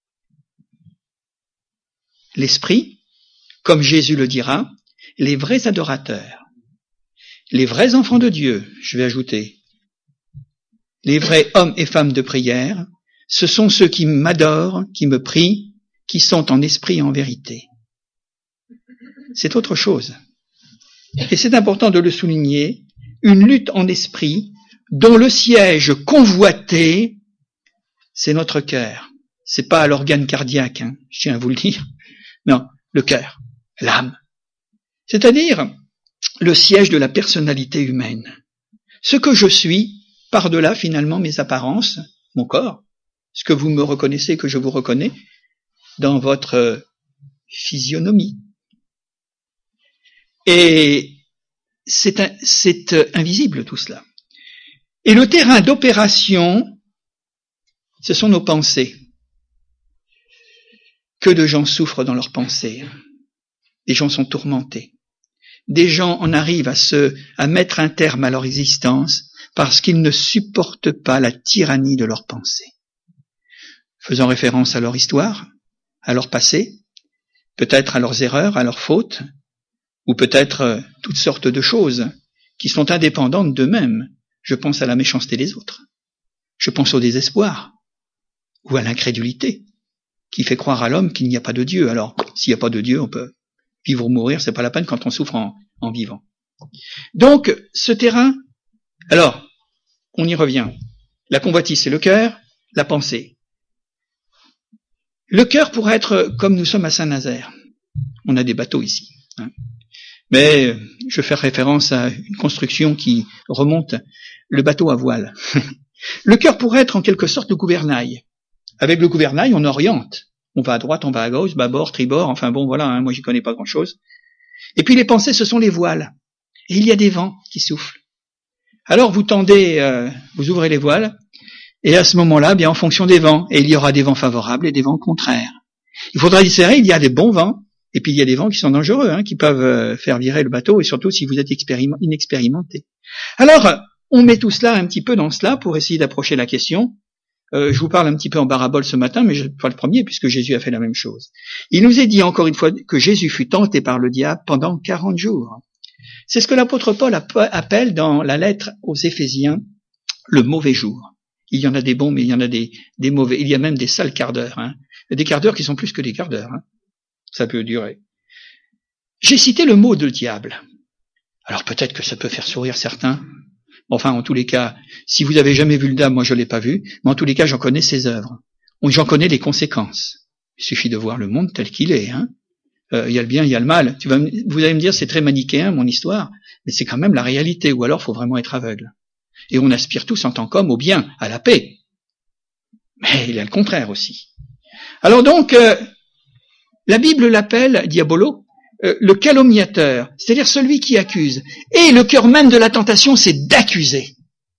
L'esprit, comme Jésus le dira, les vrais adorateurs, les vrais enfants de Dieu, je vais ajouter, les vrais hommes et femmes de prière, ce sont ceux qui m'adorent, qui me prient, qui sont en esprit et en vérité. C'est autre chose. Et c'est important de le souligner, une lutte en esprit dont le siège convoité, c'est notre cœur. C'est pas l'organe cardiaque, hein, je tiens à vous le dire. Non, le cœur, l'âme. C'est-à-dire le siège de la personnalité humaine. Ce que je suis, par-delà finalement mes apparences, mon corps, ce que vous me reconnaissez, que je vous reconnais, dans votre physionomie. Et c'est, un, c'est invisible tout cela. Et le terrain d'opération, ce sont nos pensées. Que de gens souffrent dans leurs pensées. Des gens sont tourmentés. Des gens en arrivent à se, à mettre un terme à leur existence parce qu'ils ne supportent pas la tyrannie de leurs pensées. Faisant référence à leur histoire, à leur passé, peut-être à leurs erreurs, à leurs fautes, ou peut-être toutes sortes de choses qui sont indépendantes d'eux-mêmes. Je pense à la méchanceté des autres. Je pense au désespoir, ou à l'incrédulité, qui fait croire à l'homme qu'il n'y a pas de Dieu. Alors, s'il n'y a pas de Dieu, on peut vivre ou mourir, c'est pas la peine quand on souffre en, en vivant. Donc, ce terrain, alors, on y revient. La convoitise, c'est le cœur, la pensée. Le cœur pourrait être comme nous sommes à Saint-Nazaire. On a des bateaux ici. Hein. Mais je fais référence à une construction qui remonte, le bateau à voile. Le cœur pourrait être en quelque sorte le gouvernail. Avec le gouvernail, on oriente. On va à droite, on va à gauche, bâbord, tribord, enfin bon, voilà, hein, moi j'y connais pas grand-chose. Et puis les pensées, ce sont les voiles. Et il y a des vents qui soufflent. Alors vous tendez, euh, vous ouvrez les voiles, et à ce moment-là, bien en fonction des vents, et il y aura des vents favorables et des vents contraires. Il faudra discerner, il y a des bons vents, et puis il y a des vents qui sont dangereux, hein, qui peuvent euh, faire virer le bateau, et surtout si vous êtes expériment- inexpérimenté. Alors, on met tout cela un petit peu dans cela pour essayer d'approcher la question. Euh, je vous parle un petit peu en parabole ce matin, mais je ne suis pas le premier, puisque Jésus a fait la même chose. Il nous est dit encore une fois que Jésus fut tenté par le diable pendant quarante jours. C'est ce que l'apôtre Paul appelle dans la lettre aux Éphésiens le mauvais jour. Il y en a des bons, mais il y en a des, des mauvais. Il y a même des sales quarts d'heure. Hein. Des quarts d'heure qui sont plus que des quarts d'heure. Hein. Ça peut durer. J'ai cité le mot de diable. Alors peut-être que ça peut faire sourire certains. Enfin, en tous les cas, si vous avez jamais vu le diable, moi je l'ai pas vu, mais en tous les cas, j'en connais ses œuvres. J'en connais les conséquences. Il suffit de voir le monde tel qu'il est. Hein. Euh, il y a le bien, il y a le mal. Tu vas, vous allez me dire, c'est très manichéen, mon histoire, mais c'est quand même la réalité, ou alors faut vraiment être aveugle. Et on aspire tous en tant qu'homme au bien, à la paix. Mais il y a le contraire aussi. Alors donc, euh, la Bible l'appelle, diabolo, euh, le calomniateur, c'est-à-dire celui qui accuse. Et le cœur même de la tentation, c'est d'accuser.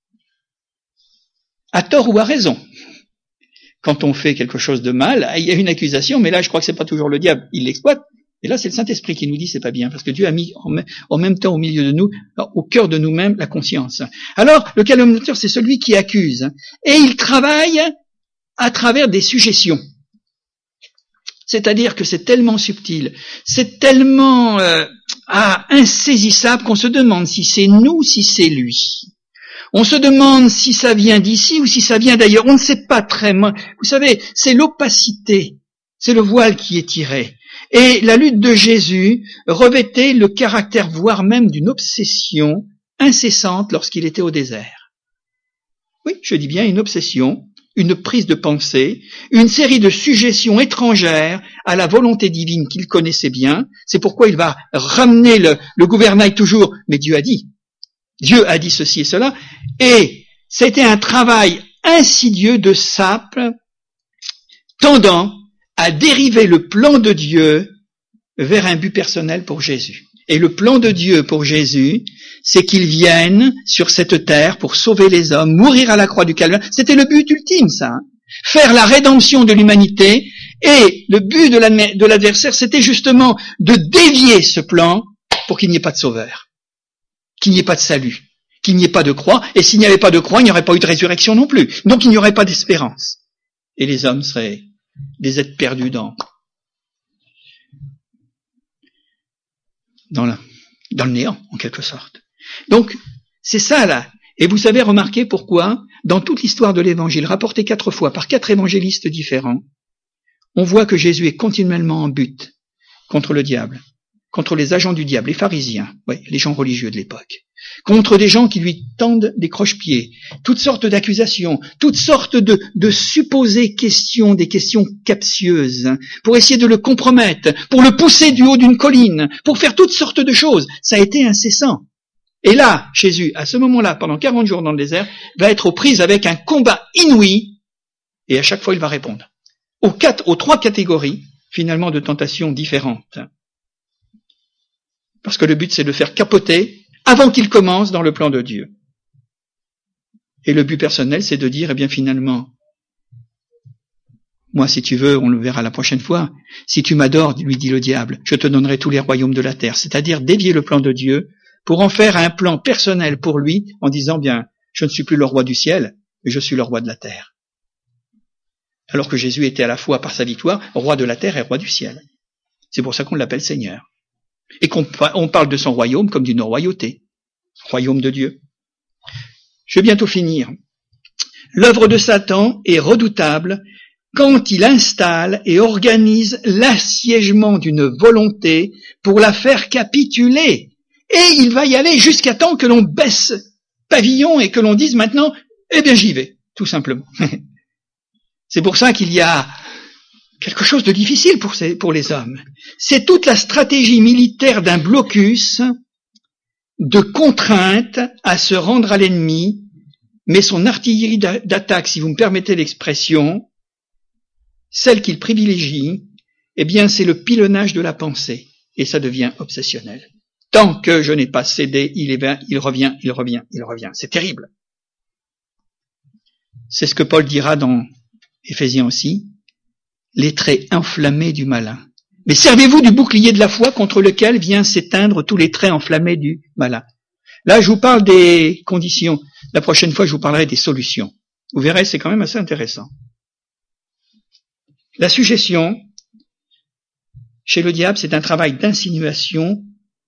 À tort ou à raison. Quand on fait quelque chose de mal, il y a une accusation, mais là, je crois que c'est pas toujours le diable, il l'exploite. Et là, c'est le Saint-Esprit qui nous dit c'est pas bien, parce que Dieu a mis en même temps au milieu de nous, au cœur de nous-mêmes, la conscience. Alors, le calomniateur, c'est celui qui accuse, et il travaille à travers des suggestions. C'est-à-dire que c'est tellement subtil, c'est tellement euh, ah, insaisissable qu'on se demande si c'est nous, si c'est lui. On se demande si ça vient d'ici ou si ça vient d'ailleurs. On ne sait pas très bien. Vous savez, c'est l'opacité, c'est le voile qui est tiré. Et la lutte de Jésus revêtait le caractère, voire même d'une obsession incessante lorsqu'il était au désert. Oui, je dis bien une obsession, une prise de pensée, une série de suggestions étrangères à la volonté divine qu'il connaissait bien. C'est pourquoi il va ramener le, le gouvernail toujours. Mais Dieu a dit. Dieu a dit ceci et cela. Et c'était un travail insidieux de sape tendant à dériver le plan de Dieu vers un but personnel pour Jésus. Et le plan de Dieu pour Jésus, c'est qu'il vienne sur cette terre pour sauver les hommes, mourir à la croix du Calvaire. C'était le but ultime, ça. Hein. Faire la rédemption de l'humanité. Et le but de l'adversaire, c'était justement de dévier ce plan pour qu'il n'y ait pas de sauveur, qu'il n'y ait pas de salut, qu'il n'y ait pas de croix. Et s'il n'y avait pas de croix, il n'y aurait pas eu de résurrection non plus. Donc il n'y aurait pas d'espérance. Et les hommes seraient des êtres perdus dans, dans, la, dans le néant, en quelque sorte. Donc, c'est ça là. Et vous savez remarquer pourquoi, dans toute l'histoire de l'évangile, rapportée quatre fois par quatre évangélistes différents, on voit que Jésus est continuellement en butte contre le diable, contre les agents du diable, les pharisiens, oui, les gens religieux de l'époque, contre des gens qui lui tendent des croche-pieds, toutes sortes d'accusations, toutes sortes de, de supposées questions, des questions captieuses, pour essayer de le compromettre, pour le pousser du haut d'une colline, pour faire toutes sortes de choses. Ça a été incessant. Et là, Jésus, à ce moment-là, pendant quarante jours dans le désert, va être aux prises avec un combat inouï Et à chaque fois, il va répondre. Aux, quatre, aux trois catégories, finalement, de tentations différentes. Parce que le but, c'est de faire capoter avant qu'il commence dans le plan de Dieu. Et le but personnel, c'est de dire, eh bien, finalement, moi, si tu veux, on le verra la prochaine fois, si tu m'adores, lui dit le diable, je te donnerai tous les royaumes de la terre. C'est-à-dire dévier le plan de Dieu pour en faire un plan personnel pour lui, en disant, bien, je ne suis plus le roi du ciel, mais je suis le roi de la terre. Alors que Jésus était à la fois, par sa victoire, roi de la terre et roi du ciel. C'est pour ça qu'on l'appelle Seigneur. Et qu'on on parle de son royaume comme d'une royauté. Royaume de Dieu. Je vais bientôt finir. L'œuvre de Satan est redoutable quand il installe et organise l'assiégement d'une volonté pour la faire capituler. Et il va y aller jusqu'à temps que l'on baisse pavillon et que l'on dise maintenant, eh bien j'y vais, tout simplement. C'est pour ça qu'il y a quelque chose de difficile pour, ces, pour les hommes. C'est toute la stratégie militaire d'un blocus de contrainte à se rendre à l'ennemi, mais son artillerie d'attaque, si vous me permettez l'expression, celle qu'il privilégie, eh bien c'est le pilonnage de la pensée, et ça devient obsessionnel. Tant que je n'ai pas cédé, il, est, il revient, il revient, il revient. C'est terrible. C'est ce que Paul dira dans Éphésiens aussi, les traits enflammés du malin. Mais servez-vous du bouclier de la foi contre lequel vient s'éteindre tous les traits enflammés du malin. Là, je vous parle des conditions. La prochaine fois, je vous parlerai des solutions. Vous verrez, c'est quand même assez intéressant. La suggestion, chez le diable, c'est un travail d'insinuation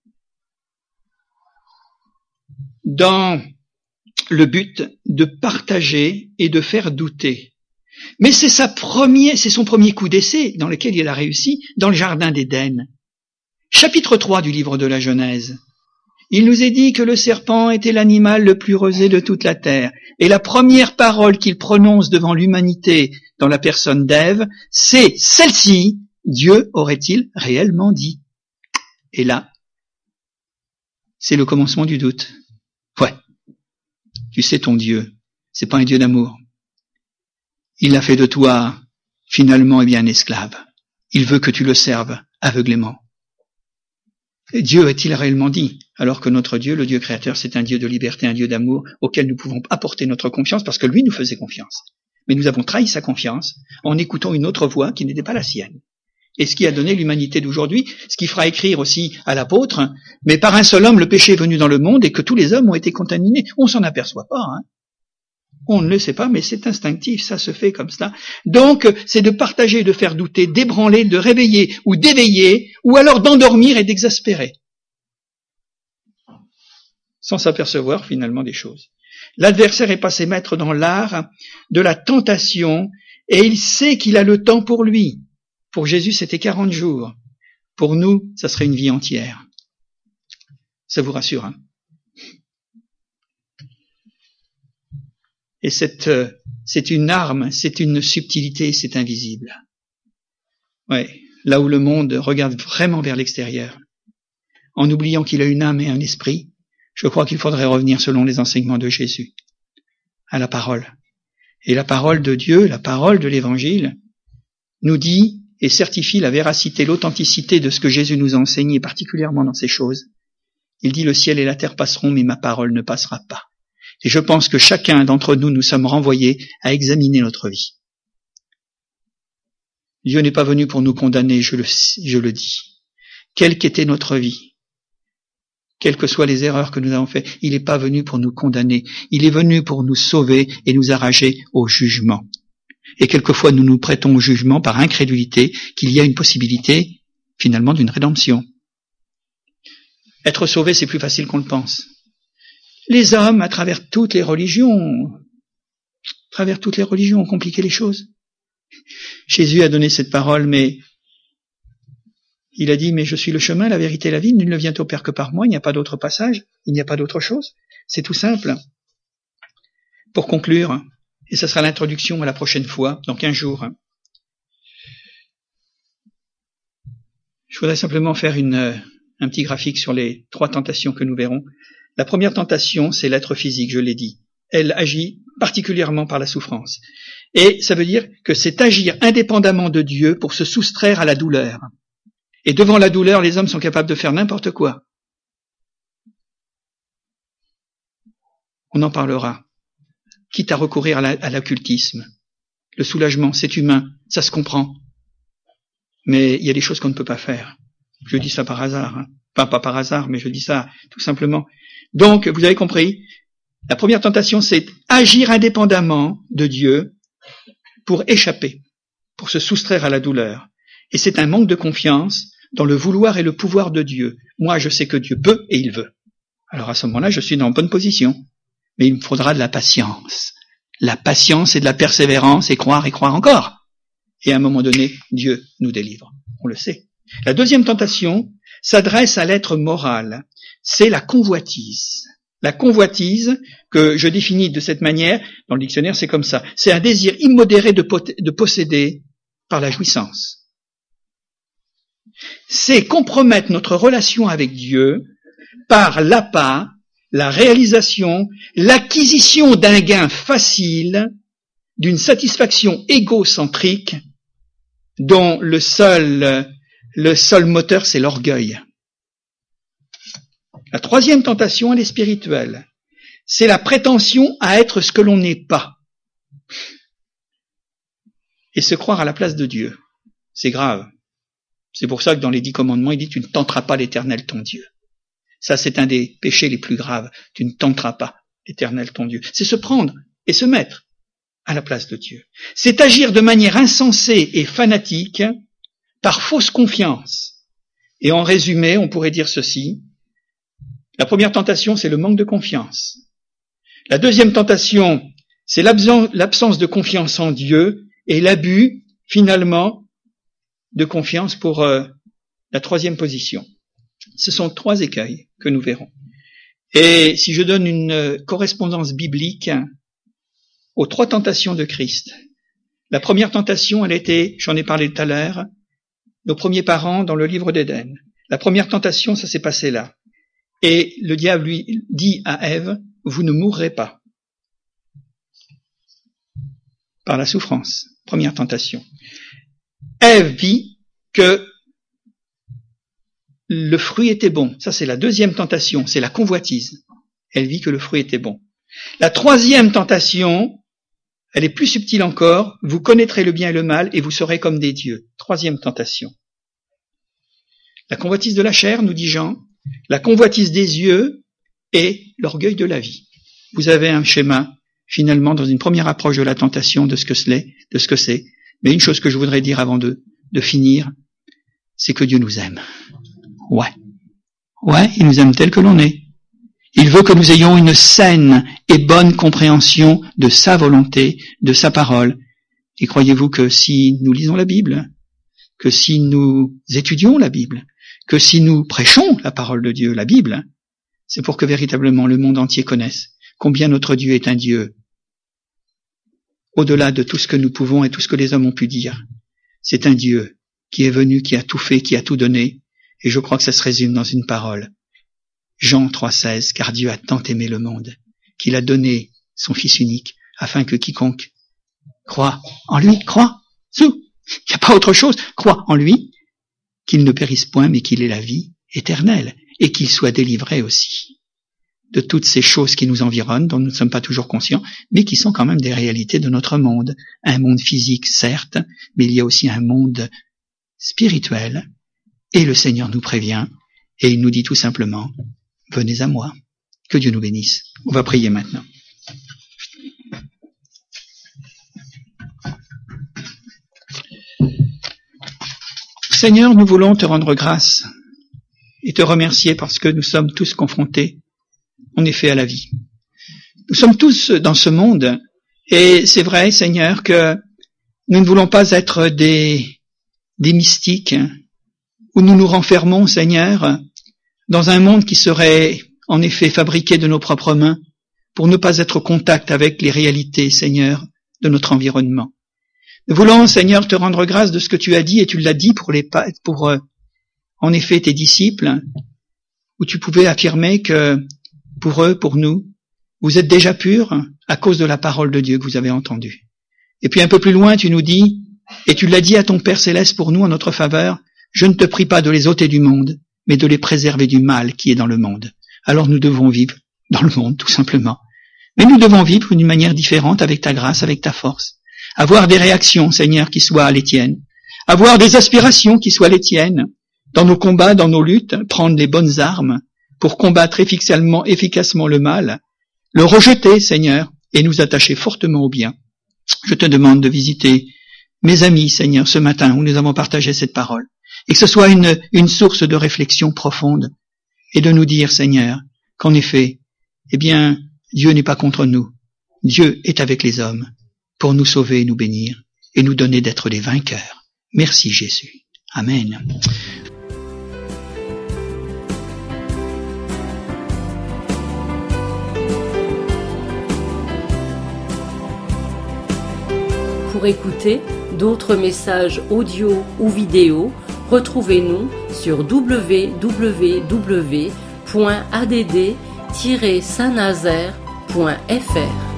dans le but de partager et de faire douter. Mais c'est sa première, c'est son premier coup d'essai dans lequel il a réussi dans le jardin d'Éden. Chapitre trois du livre de la Genèse. Il nous est dit que le serpent était l'animal le plus rusé de toute la terre. Et la première parole qu'il prononce devant l'humanité dans la personne d'Ève, c'est celle-ci, Dieu aurait-il réellement dit? Et là, c'est le commencement du doute. Ouais, tu sais ton Dieu, c'est pas un Dieu d'amour. Il a fait de toi, finalement, eh bien, un esclave. Il veut que tu le serves aveuglément. Et Dieu est-il réellement dit? Alors que notre Dieu, le Dieu créateur, c'est un Dieu de liberté, un Dieu d'amour, auquel nous pouvons apporter notre confiance, parce que lui nous faisait confiance. Mais nous avons trahi sa confiance en écoutant une autre voix qui n'était pas la sienne. Et ce qui a donné l'humanité d'aujourd'hui, ce qui fera écrire aussi à l'apôtre, mais par un seul homme le péché est venu dans le monde et que tous les hommes ont été contaminés. On s'en aperçoit pas, hein. On ne le sait pas, mais c'est instinctif, ça se fait comme ça. Donc, c'est de partager, de faire douter, d'ébranler, de réveiller ou d'éveiller, ou alors d'endormir et d'exaspérer. Sans s'apercevoir finalement des choses. L'adversaire est passé maître dans l'art de la tentation et il sait qu'il a le temps pour lui. Pour Jésus, c'était quarante jours. Pour nous, ça serait une vie entière. Ça vous rassure, hein? Et cette, euh, c'est une arme, c'est une subtilité, c'est invisible. Ouais, là où le monde regarde vraiment vers l'extérieur, en oubliant qu'il a une âme et un esprit, je crois qu'il faudrait revenir selon les enseignements de Jésus, à la parole. Et la parole de Dieu, la parole de l'Évangile, nous dit et certifie la véracité, l'authenticité de ce que Jésus nous a enseigné, particulièrement dans ces choses. Il dit, le ciel et la terre passeront, mais ma parole ne passera pas. Et je pense que chacun d'entre nous, nous sommes renvoyés à examiner notre vie. Dieu n'est pas venu pour nous condamner, je le, je le dis. Quelle qu'était notre vie, quelles que soient les erreurs que nous avons faites, il n'est pas venu pour nous condamner. Il est venu pour nous sauver et nous arracher au jugement. Et quelquefois, nous nous prêtons au jugement par incrédulité qu'il y a une possibilité, finalement, d'une rédemption. Être sauvé, c'est plus facile qu'on le pense. Les hommes, à travers toutes les religions, à travers toutes les religions, ont compliqué les choses. Jésus a donné cette parole, mais il a dit, mais je suis le chemin, la vérité et la vie, nul ne vient au Père que par moi, il n'y a pas d'autre passage, il n'y a pas d'autre chose. C'est tout simple. Pour conclure, et ce sera l'introduction à la prochaine fois, dans quinze jours, je voudrais simplement faire une, un petit graphique sur les trois tentations que nous verrons. La première tentation, c'est l'être physique, je l'ai dit. Elle agit particulièrement par la souffrance. Et ça veut dire que c'est agir indépendamment de Dieu pour se soustraire à la douleur. Et devant la douleur, les hommes sont capables de faire n'importe quoi. On en parlera. Quitte à recourir à l'occultisme. Le soulagement, c'est humain, ça se comprend. Mais il y a des choses qu'on ne peut pas faire. Je dis ça par hasard. Hein. Enfin, pas par hasard, mais je dis ça tout simplement. Donc, vous avez compris, la première tentation, c'est agir indépendamment de Dieu pour échapper, pour se soustraire à la douleur. Et c'est un manque de confiance dans le vouloir et le pouvoir de Dieu. Moi, je sais que Dieu peut et il veut. Alors à ce moment-là, je suis dans bonne position. Mais il me faudra de la patience. La patience et de la persévérance et croire et croire encore. Et à un moment donné, Dieu nous délivre. On le sait. La deuxième tentation s'adresse à l'être moral. C'est la convoitise. La convoitise, que je définis de cette manière, dans le dictionnaire, c'est comme ça. C'est un désir immodéré de, pot- de posséder par la jouissance. C'est compromettre notre relation avec Dieu par l'appât, la réalisation, l'acquisition d'un gain facile, d'une satisfaction égocentrique dont le seul, le seul moteur, c'est l'orgueil. La troisième tentation, elle est spirituelle. C'est la prétention à être ce que l'on n'est pas. Et se croire à la place de Dieu. C'est grave. C'est pour ça que dans les dix commandements, il dit « Tu ne tenteras pas l'Éternel ton Dieu ». Ça, c'est un des péchés les plus graves. Tu ne tenteras pas l'Éternel ton Dieu. C'est se prendre et se mettre à la place de Dieu. C'est agir de manière insensée et fanatique par fausse confiance. Et en résumé, on pourrait dire ceci. La première tentation, c'est le manque de confiance. La deuxième tentation, c'est l'absence de confiance en Dieu et l'abus, finalement, de confiance pour euh, la troisième position. Ce sont trois écueils que nous verrons. Et si je donne une euh, correspondance biblique aux trois tentations de Christ, la première tentation, elle était, j'en ai parlé tout à l'heure, nos premiers parents dans le livre d'Éden. La première tentation, ça s'est passé là. Et le diable lui dit à Ève, vous ne mourrez pas. Par la souffrance. Première tentation. Ève vit que le fruit était bon. Ça, c'est la deuxième tentation, c'est la convoitise. Elle vit que le fruit était bon. La troisième tentation, elle est plus subtile encore. Vous connaîtrez le bien et le mal et vous serez comme des dieux. Troisième tentation. La convoitise de la chair, nous dit Jean, la convoitise des yeux et l'orgueil de la vie. Vous avez un schéma, finalement, dans une première approche de la tentation, de ce que c'est, de ce que c'est. Mais une chose que je voudrais dire avant de, de finir, c'est que Dieu nous aime. Ouais. Ouais, il nous aime tel que l'on est. Il veut que nous ayons une saine et bonne compréhension de sa volonté, de sa parole. Et croyez-vous que si nous lisons la Bible, que si nous étudions la Bible, que si nous prêchons la parole de Dieu, la Bible, c'est pour que véritablement le monde entier connaisse combien notre Dieu est un Dieu au-delà de tout ce que nous pouvons et tout ce que les hommes ont pu dire. C'est un Dieu qui est venu, qui a tout fait, qui a tout donné, et je crois que ça se résume dans une parole. Jean trois seize, car Dieu a tant aimé le monde, qu'il a donné son Fils unique, afin que quiconque croit en lui, croit, sous, il n'y a pas autre chose, croit en lui, qu'il ne périsse point, mais qu'il ait la vie éternelle, et qu'il soit délivré aussi de toutes ces choses qui nous environnent, dont nous ne sommes pas toujours conscients, mais qui sont quand même des réalités de notre monde. Un monde physique, certes, mais il y a aussi un monde spirituel, et le Seigneur nous prévient, et il nous dit tout simplement, venez à moi, que Dieu nous bénisse. On va prier maintenant. Seigneur, nous voulons te rendre grâce et te remercier parce que nous sommes tous confrontés en effet à la vie. Nous sommes tous dans ce monde et c'est vrai, Seigneur, que nous ne voulons pas être des, des mystiques où nous nous renfermons, Seigneur, dans un monde qui serait en effet fabriqué de nos propres mains pour ne pas être au contact avec les réalités, Seigneur, de notre environnement. Nous voulons, Seigneur, te rendre grâce de ce que tu as dit et tu l'as dit pour les pour euh, en effet tes disciples, où tu pouvais affirmer que pour eux, pour nous, vous êtes déjà purs à cause de la parole de Dieu que vous avez entendue. Et puis un peu plus loin, tu nous dis, et tu l'as dit à ton Père Céleste pour nous en notre faveur, je ne te prie pas de les ôter du monde, mais de les préserver du mal qui est dans le monde. Alors nous devons vivre dans le monde, tout simplement. Mais nous devons vivre d'une manière différente avec ta grâce, avec ta force. Avoir des réactions, Seigneur, qui soient les tiennes. Avoir des aspirations qui soient les tiennes. Dans nos combats, dans nos luttes, prendre les bonnes armes pour combattre efficacement, efficacement le mal. Le rejeter, Seigneur, et nous attacher fortement au bien. Je te demande de visiter mes amis, Seigneur, ce matin où nous avons partagé cette parole. Et que ce soit une, une source de réflexion profonde. Et de nous dire, Seigneur, qu'en effet, eh bien, Dieu n'est pas contre nous. Dieu est avec les hommes pour nous sauver et nous bénir et nous donner d'être des vainqueurs. Merci Jésus. Amen. Pour écouter d'autres messages audio ou vidéo, retrouvez-nous sur w w w point a d d tiret saint nazaire point f r.